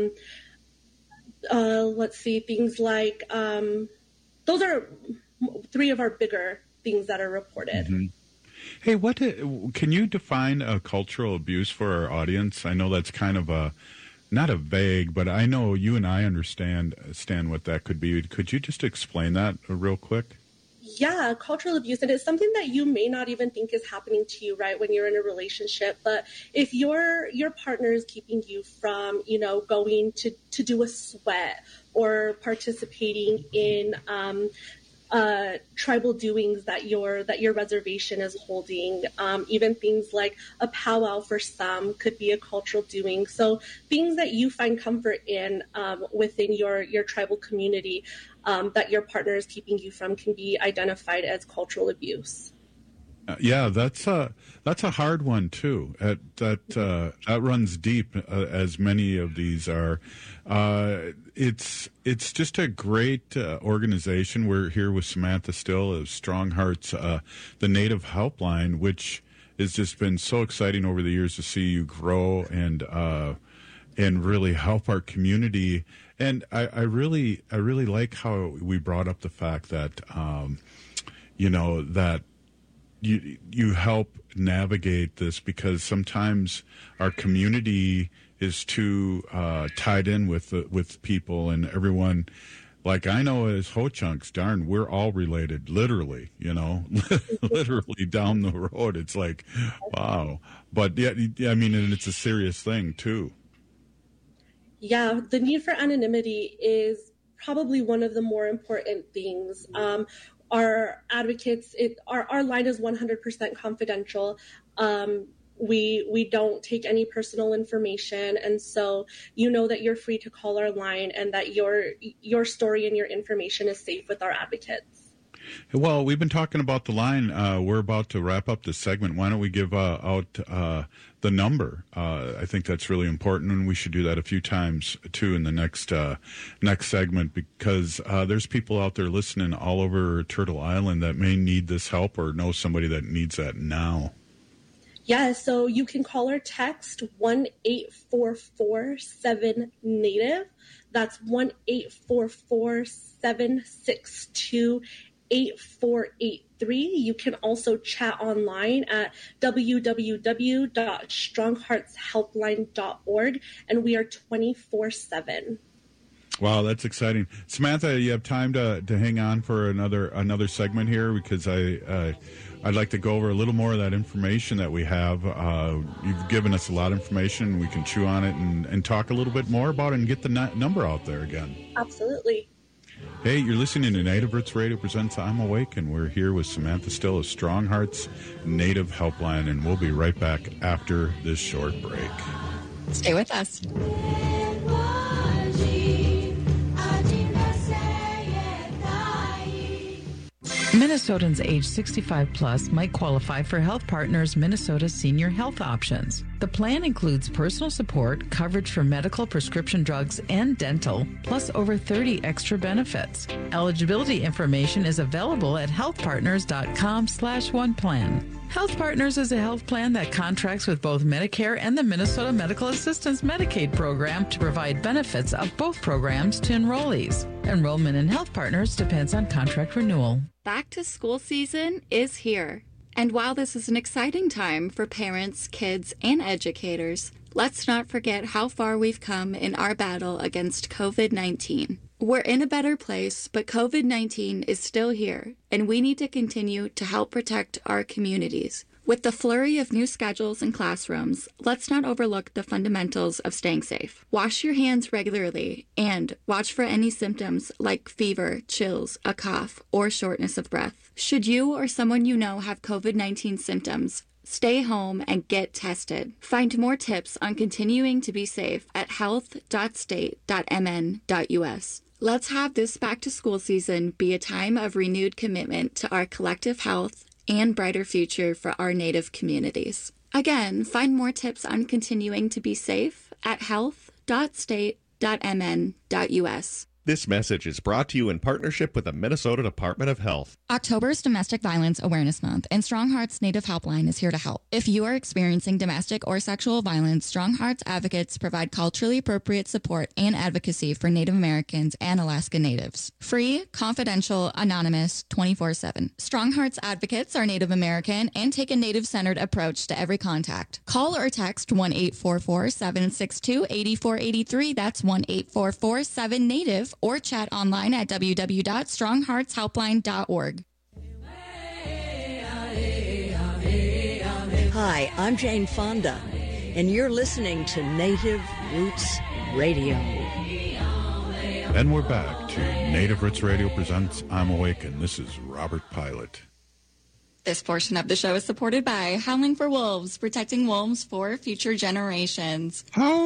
[SPEAKER 11] Let's see, things like those are three of our bigger things that are reported.
[SPEAKER 25] Mm-hmm. Hey, can you define cultural abuse for our audience? I know that's kind of not a vague, but I know you and I understand what that could be. Could you just explain that real quick?
[SPEAKER 11] Yeah, cultural abuse, and it's something that you may not even think is happening to you, right, when you're in a relationship. But if your partner is keeping you from, going to do a sweat or participating in tribal doings that your reservation is holding, even things like a powwow for some could be a cultural doing. So things that you find comfort in within your tribal community that your partner is keeping you from can be identified as cultural abuse.
[SPEAKER 25] Yeah, that's a hard one too. That runs deep, as many of these are. It's just a great organization. We're here with Samantha Still of Strong Hearts, the Native Helpline, which has just been so exciting over the years to see you grow and really help our community. And I really like how we brought up the fact that, that you help navigate this, because sometimes our community is too tied in with people and everyone. Like I know as Ho-Chunks, darn, we're all related, literally, literally down the road. It's like, wow. But yeah, I mean, and it's a serious thing too.
[SPEAKER 11] Yeah, the need for anonymity is probably one of the more important things. Our advocates, our line is 100% confidential. We don't take any personal information, and so that you're free to call our line and that your story and your information is safe with our advocates.
[SPEAKER 25] Well, we've been talking about the line. We're about to wrap up this segment. Why don't we give out the number? I think that's really important, and we should do that a few times too in the next segment, because there's people out there listening all over Turtle Island that may need this help or know somebody that needs that now.
[SPEAKER 11] Yeah, so you can call or text 1-844-7-NATIVE. That's 1-844-762-8483. You can also chat online at www.strongheartshelpline.org, and we are 24/7.
[SPEAKER 25] Wow, that's exciting. Samantha, you have time to hang on for another segment here, because I'd like to go over a little more of that information that we have. You've given us a lot of information. We can chew on it and talk a little bit more about it and get the number out there again.
[SPEAKER 11] Absolutely.
[SPEAKER 25] Hey, you're listening to Native Roots Radio presents I'm Awake, and we're here with Samantha Still of Strong Hearts Native Helpline, and we'll be right back after this short break.
[SPEAKER 26] Stay with us.
[SPEAKER 14] Minnesotans age 65 plus might qualify for Health Partners Minnesota Senior Health Options. The plan includes personal support, coverage for medical, prescription drugs, and dental, plus over 30 extra benefits. Eligibility information is available at healthpartners.com/oneplan. Health Partners is a health plan that contracts with both Medicare and the Minnesota Medical Assistance Medicaid program to provide benefits of both programs to enrollees. Enrollment in Health Partners depends on contract renewal.
[SPEAKER 15] Back to school season is here. And while this is an exciting time for parents, kids, and educators, let's not forget how far we've come in our battle against COVID-19. We're in a better place, but COVID-19 is still here, and we need to continue to help protect our communities. With the flurry of new schedules and classrooms, let's not overlook the fundamentals of staying safe. Wash your hands regularly and watch for any symptoms like fever, chills, a cough, or shortness of breath. Should you or someone you know have COVID-19 symptoms, stay home and get tested. Find more tips on continuing to be safe at health.state.mn.us. Let's have this back-to-school season be a time of renewed commitment to our collective health and brighter future for our Native communities. Again, find more tips on continuing to be safe at health.state.mn.us.
[SPEAKER 4] This message is brought to you in partnership with the Minnesota Department of Health.
[SPEAKER 26] October is Domestic Violence Awareness Month, and Strong Hearts Native Helpline is here to help. If you are experiencing domestic or sexual violence, Strong Hearts advocates provide culturally appropriate support and advocacy for Native Americans and Alaska Natives. Free, confidential, anonymous, 24/7. Strong Hearts advocates are Native American and take a Native-centered approach to every contact. Call or text 1-844-762-8483. That's 1-844-7-NATIVE. Or chat online at www.strongheartshelpline.org.
[SPEAKER 16] Hi, I'm Jane Fonda, and you're listening to Native Roots Radio.
[SPEAKER 25] And we're back to Native Roots Radio presents I'm Awake, and this is Robert Pilot.
[SPEAKER 26] This portion of the show is supported by Howling for Wolves, protecting wolves for future generations.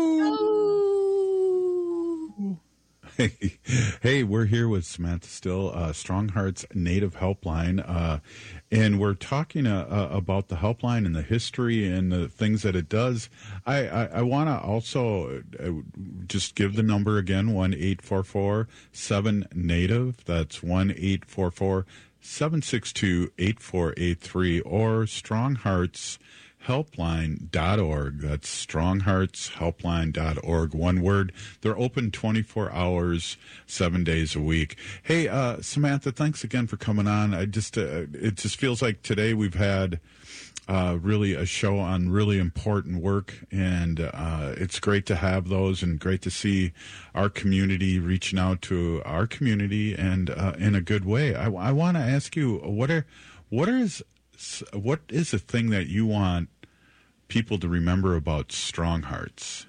[SPEAKER 25] Hey, we're here with Samantha Still, Strong Hearts Native Helpline, and we're talking about the helpline and the history and the things that it does. I want to also just give the number again, 1-844-7-NATIVE. That's 1-844-762-8483, or strongheartshelpline.org. That's strongheartshelpline.org. One word. They're open 24 hours, 7 days a week. Hey, Samantha, thanks again for coming on. It just feels like today we've had really a show on really important work, and it's great to have those, and great to see our community reaching out to our community, and in a good way. I want to ask you, what is the thing that you want people to remember about Strong Hearts?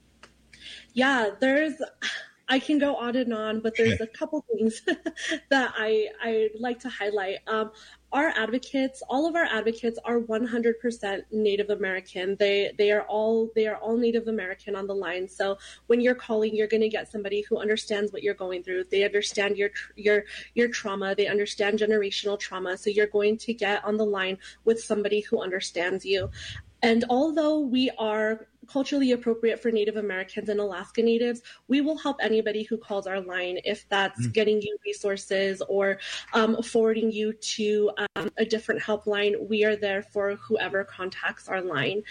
[SPEAKER 11] Yeah, I can go on and on, but there's a couple things that I'd like to highlight. Our advocates, all of our advocates are 100% Native American. They are all Native American on the line. So when you're calling, you're going to get somebody who understands what you're going through. They understand your trauma. They understand generational trauma. So you're going to get on the line with somebody who understands you. And although we are culturally appropriate for Native Americans and Alaska Natives, we will help anybody who calls our line, if that's getting you resources or forwarding you to a different helpline. We are there for whoever contacts our line.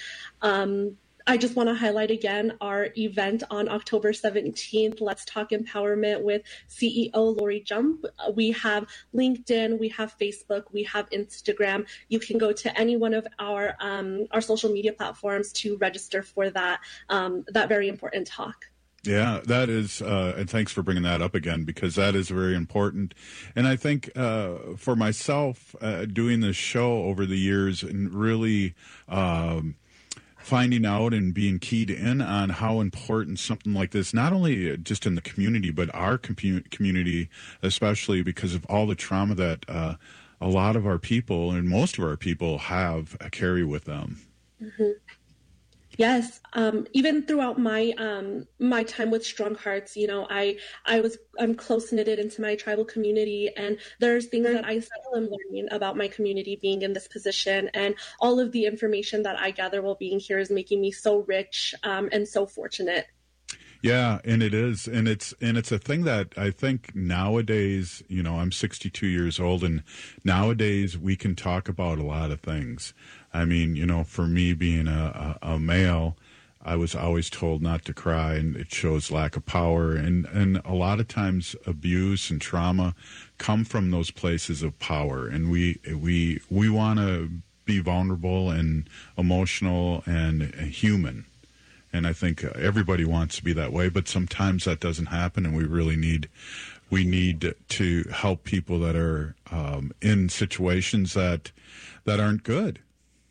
[SPEAKER 11] I just want to highlight again our event on October 17th, Let's Talk Empowerment with CEO Lori Jump. We have LinkedIn, we have Facebook, we have Instagram. You can go to any one of our social media platforms to register for that very important talk.
[SPEAKER 25] Yeah, that is, and thanks for bringing that up again, because that is very important. And I think for myself, doing this show over the years and really finding out and being keyed in on how important something like this, not only just in the community, but our community, especially because of all the trauma that a lot of our people and most of our people carry with them.
[SPEAKER 11] Mm-hmm. Yes, even throughout my my time with Strong Hearts, I'm close knitted into my tribal community, and there's things that I still am learning about my community being in this position, and all of the information that I gather while being here is making me so rich and so fortunate.
[SPEAKER 25] Yeah, and it is, and it's a thing that I think nowadays, I'm 62 years old, and nowadays we can talk about a lot of things. I mean, for me being a male, I was always told not to cry, and it shows lack of power. And a lot of times abuse and trauma come from those places of power. And we want to be vulnerable and emotional and human. And I think everybody wants to be that way, but sometimes that doesn't happen, and we really need to help people that are in situations that aren't good.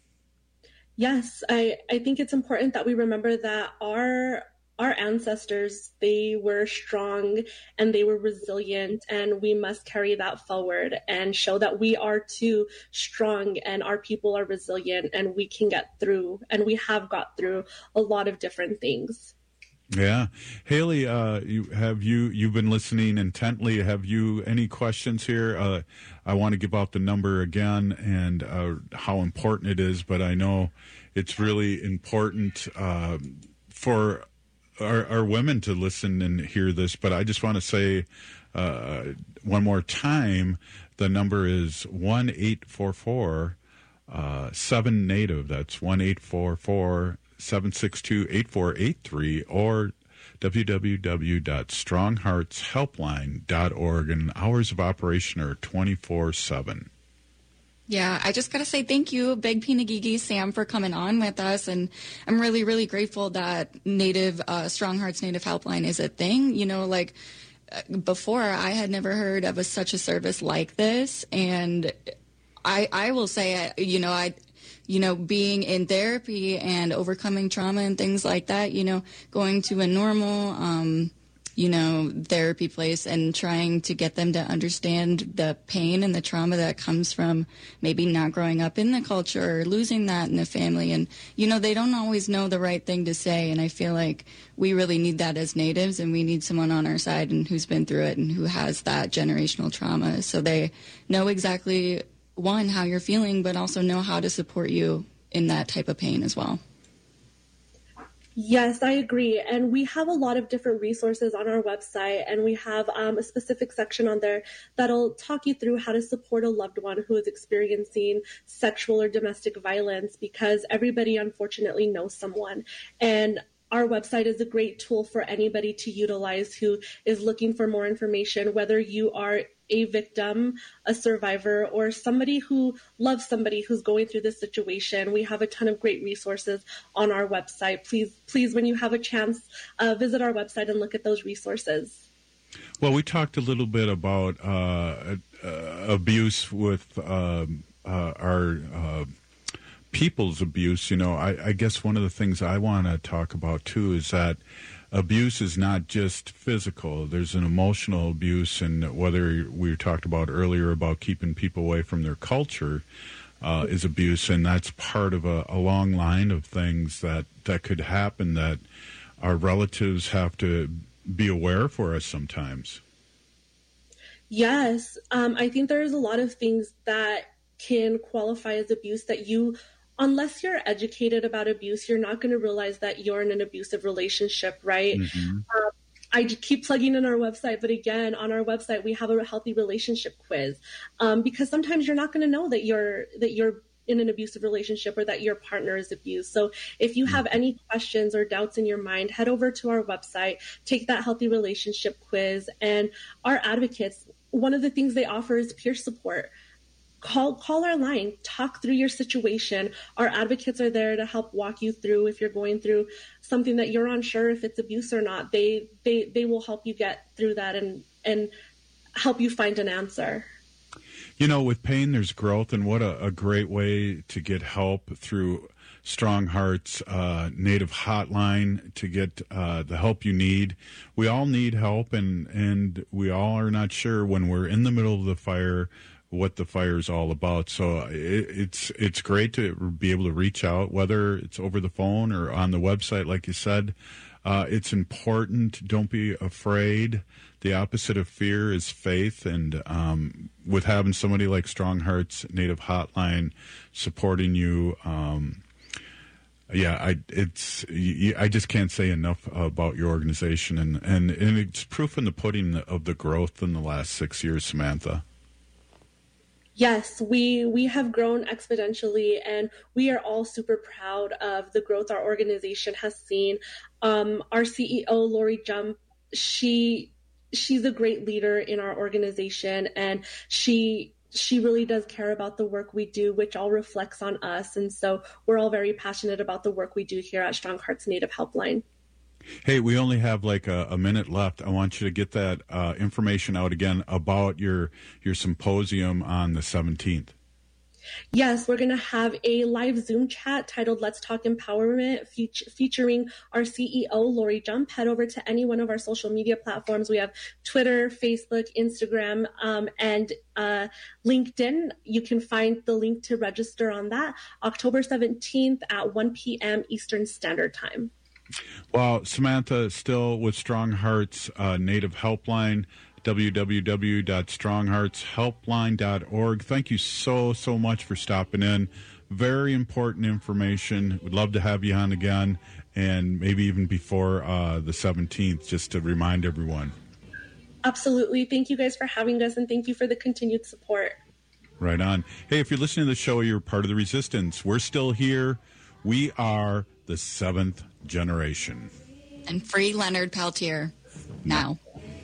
[SPEAKER 11] Yes, I think it's important that we remember that our ancestors, they were strong and they were resilient, and we must carry that forward and show that we are too strong and our people are resilient, and we can get through, and we have got through a lot of different things.
[SPEAKER 25] Yeah. Haley, you've been listening intently. Have you any questions here? I want to give out the number again and how important it is, but I know it's really important for our women to listen and hear this. But I just want to say one more time, the number is 1-844-7-NATIVE. That's 1-844-762-8483 or www.strongheartshelpline.org, and hours of operation are 24/7.
[SPEAKER 26] Yeah, I just got to say thank you, Big Pinagigi Sam, for coming on with us. And I'm really, really grateful that Strong Hearts Native Helpline is a thing. Before, I had never heard of such a service like this. And I will say, being in therapy and overcoming trauma and things like that, going to a normal, therapy place and trying to get them to understand the pain and the trauma that comes from maybe not growing up in the culture or losing that in the family. And, they don't always know the right thing to say. And I feel like we really need that as Natives, and we need someone on our side and who's been through it and who has that generational trauma. So they know exactly, one, how you're feeling, but also know how to support you in that type of pain as well.
[SPEAKER 11] Yes, I agree. And we have a lot of different resources on our website, and we have a specific section on there that'll talk you through how to support a loved one who is experiencing sexual or domestic violence, because everybody unfortunately knows someone. And our website is a great tool for anybody to utilize who is looking for more information, whether you are a victim, a survivor, or somebody who loves somebody who's going through this situation. We have a ton of great resources on our website. Please, when you have a chance, visit our website and look at those resources.
[SPEAKER 25] Well, we talked a little bit about abuse with our people's abuse. I guess one of the things I want to talk about, too, is that abuse is not just physical. There's an emotional abuse, and whether we talked about earlier about keeping people away from their culture is abuse, and that's part of a long line of things that could happen that our relatives have to be aware for us sometimes.
[SPEAKER 11] Yes, I think there's a lot of things that can qualify as abuse that unless you're educated about abuse, you're not going to realize that you're in an abusive relationship, right? Mm-hmm. I keep plugging in our website, but again, on our website, we have a healthy relationship quiz, because sometimes you're not going to know that you're in an abusive relationship or that your partner is abused. So if you have any questions or doubts in your mind, head over to our website, take that healthy relationship quiz, and our advocates, one of the things they offer is peer support. Call our line, talk through your situation. Our advocates are there to help walk you through if you're going through something that you're unsure if it's abuse or not. They will help you get through that and help you find an answer.
[SPEAKER 25] With pain, there's growth, and what a great way to get help through Strong Hearts Native Hotline to get the help you need. We all need help, and we all are not sure when we're in the middle of the fire what the fire is all about. So it's great to be able to reach out, whether it's over the phone or on the website, like you said. It's important. Don't be afraid. The opposite of fear is faith. And with having somebody like Strong Hearts Native Hotline supporting you, I just can't say enough about your organization. And it's proof in the pudding of the growth in the last 6 years, Samantha.
[SPEAKER 11] Yes, we have grown exponentially, and we are all super proud of the growth our organization has seen. Our CEO, Lori Jump, she's a great leader in our organization, and she really does care about the work we do, which all reflects on us. And so we're all very passionate about the work we do here at Strong Hearts Native Helpline.
[SPEAKER 25] Hey, we only have like a minute left. I want you to get that information out again about your symposium on the 17th.
[SPEAKER 11] Yes, we're going to have a live Zoom chat titled Let's Talk Empowerment, featuring our CEO, Lori Jump. Head over to any one of our social media platforms. We have Twitter, Facebook, Instagram, and LinkedIn. You can find the link to register on that, October 17th at 1 p.m. Eastern Standard Time.
[SPEAKER 25] Well, Samantha, still with Strong Hearts Native Helpline, www.strongheartshelpline.org. Thank you so much for stopping in. Very important information. We'd love to have you on again, and maybe even before the 17th, just to remind everyone.
[SPEAKER 11] Absolutely. Thank you guys for having us, and thank you for the continued support.
[SPEAKER 25] Right on. Hey, if you're listening to the show, you're part of the resistance. We're still here. We are the 7th generation.
[SPEAKER 26] And free Leonard Peltier now.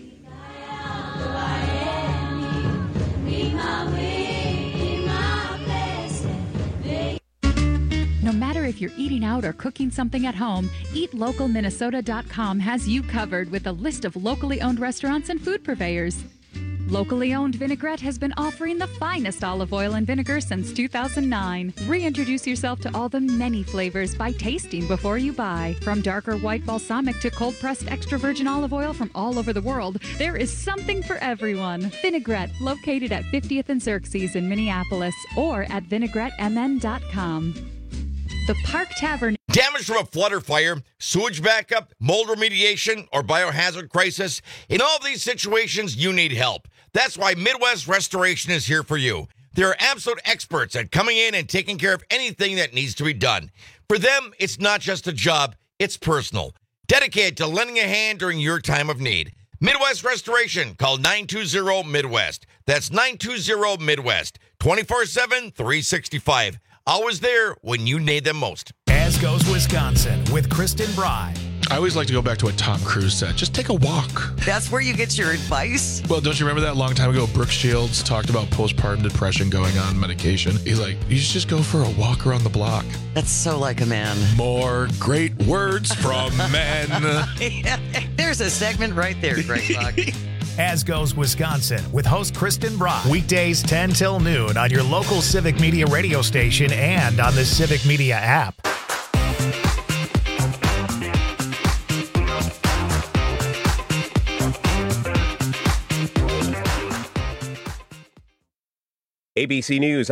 [SPEAKER 17] No matter if you're eating out or cooking something at home, EatLocalMinnesota.com has you covered with a list of locally owned restaurants and food purveyors. Locally owned Vinaigrette has been offering the finest olive oil and vinegar since 2009. Reintroduce yourself to all the many flavors by tasting before you buy. From darker white balsamic to cold-pressed extra virgin olive oil from all over the world, there is something for everyone. Vinaigrette, located at 50th and Xerxes in Minneapolis, or at vinaigrettemn.com. The Park Tavern.
[SPEAKER 18] Damage from a flood or fire, sewage backup, mold remediation, or biohazard crisis. In all of these situations, you need help. That's why Midwest Restoration is here for you. They're absolute experts at coming in and taking care of anything that needs to be done. For them, it's not just a job, It's personal. Dedicated to lending a hand during your time of need. Midwest Restoration. Call 920-MIDWEST. That's 920-MIDWEST. 24/7, 365. Always there when you need them most.
[SPEAKER 1] As Goes Wisconsin with Kristen Bry.
[SPEAKER 2] I always like to go back to a Tom Cruise set. Just take a walk.
[SPEAKER 3] That's where you get your advice?
[SPEAKER 2] Well, don't you remember that a long time ago? Brooke Shields talked about postpartum depression going on medication. He's like, you should just go for a walk around the block.
[SPEAKER 3] That's so like a man.
[SPEAKER 2] More great words from men.
[SPEAKER 3] Yeah, there's a segment right there, Greg Buck.
[SPEAKER 1] As Goes Wisconsin with host Kristen Brock. Weekdays 10 till noon on your local Civic Media radio station and on the Civic Media app.
[SPEAKER 19] ABC News.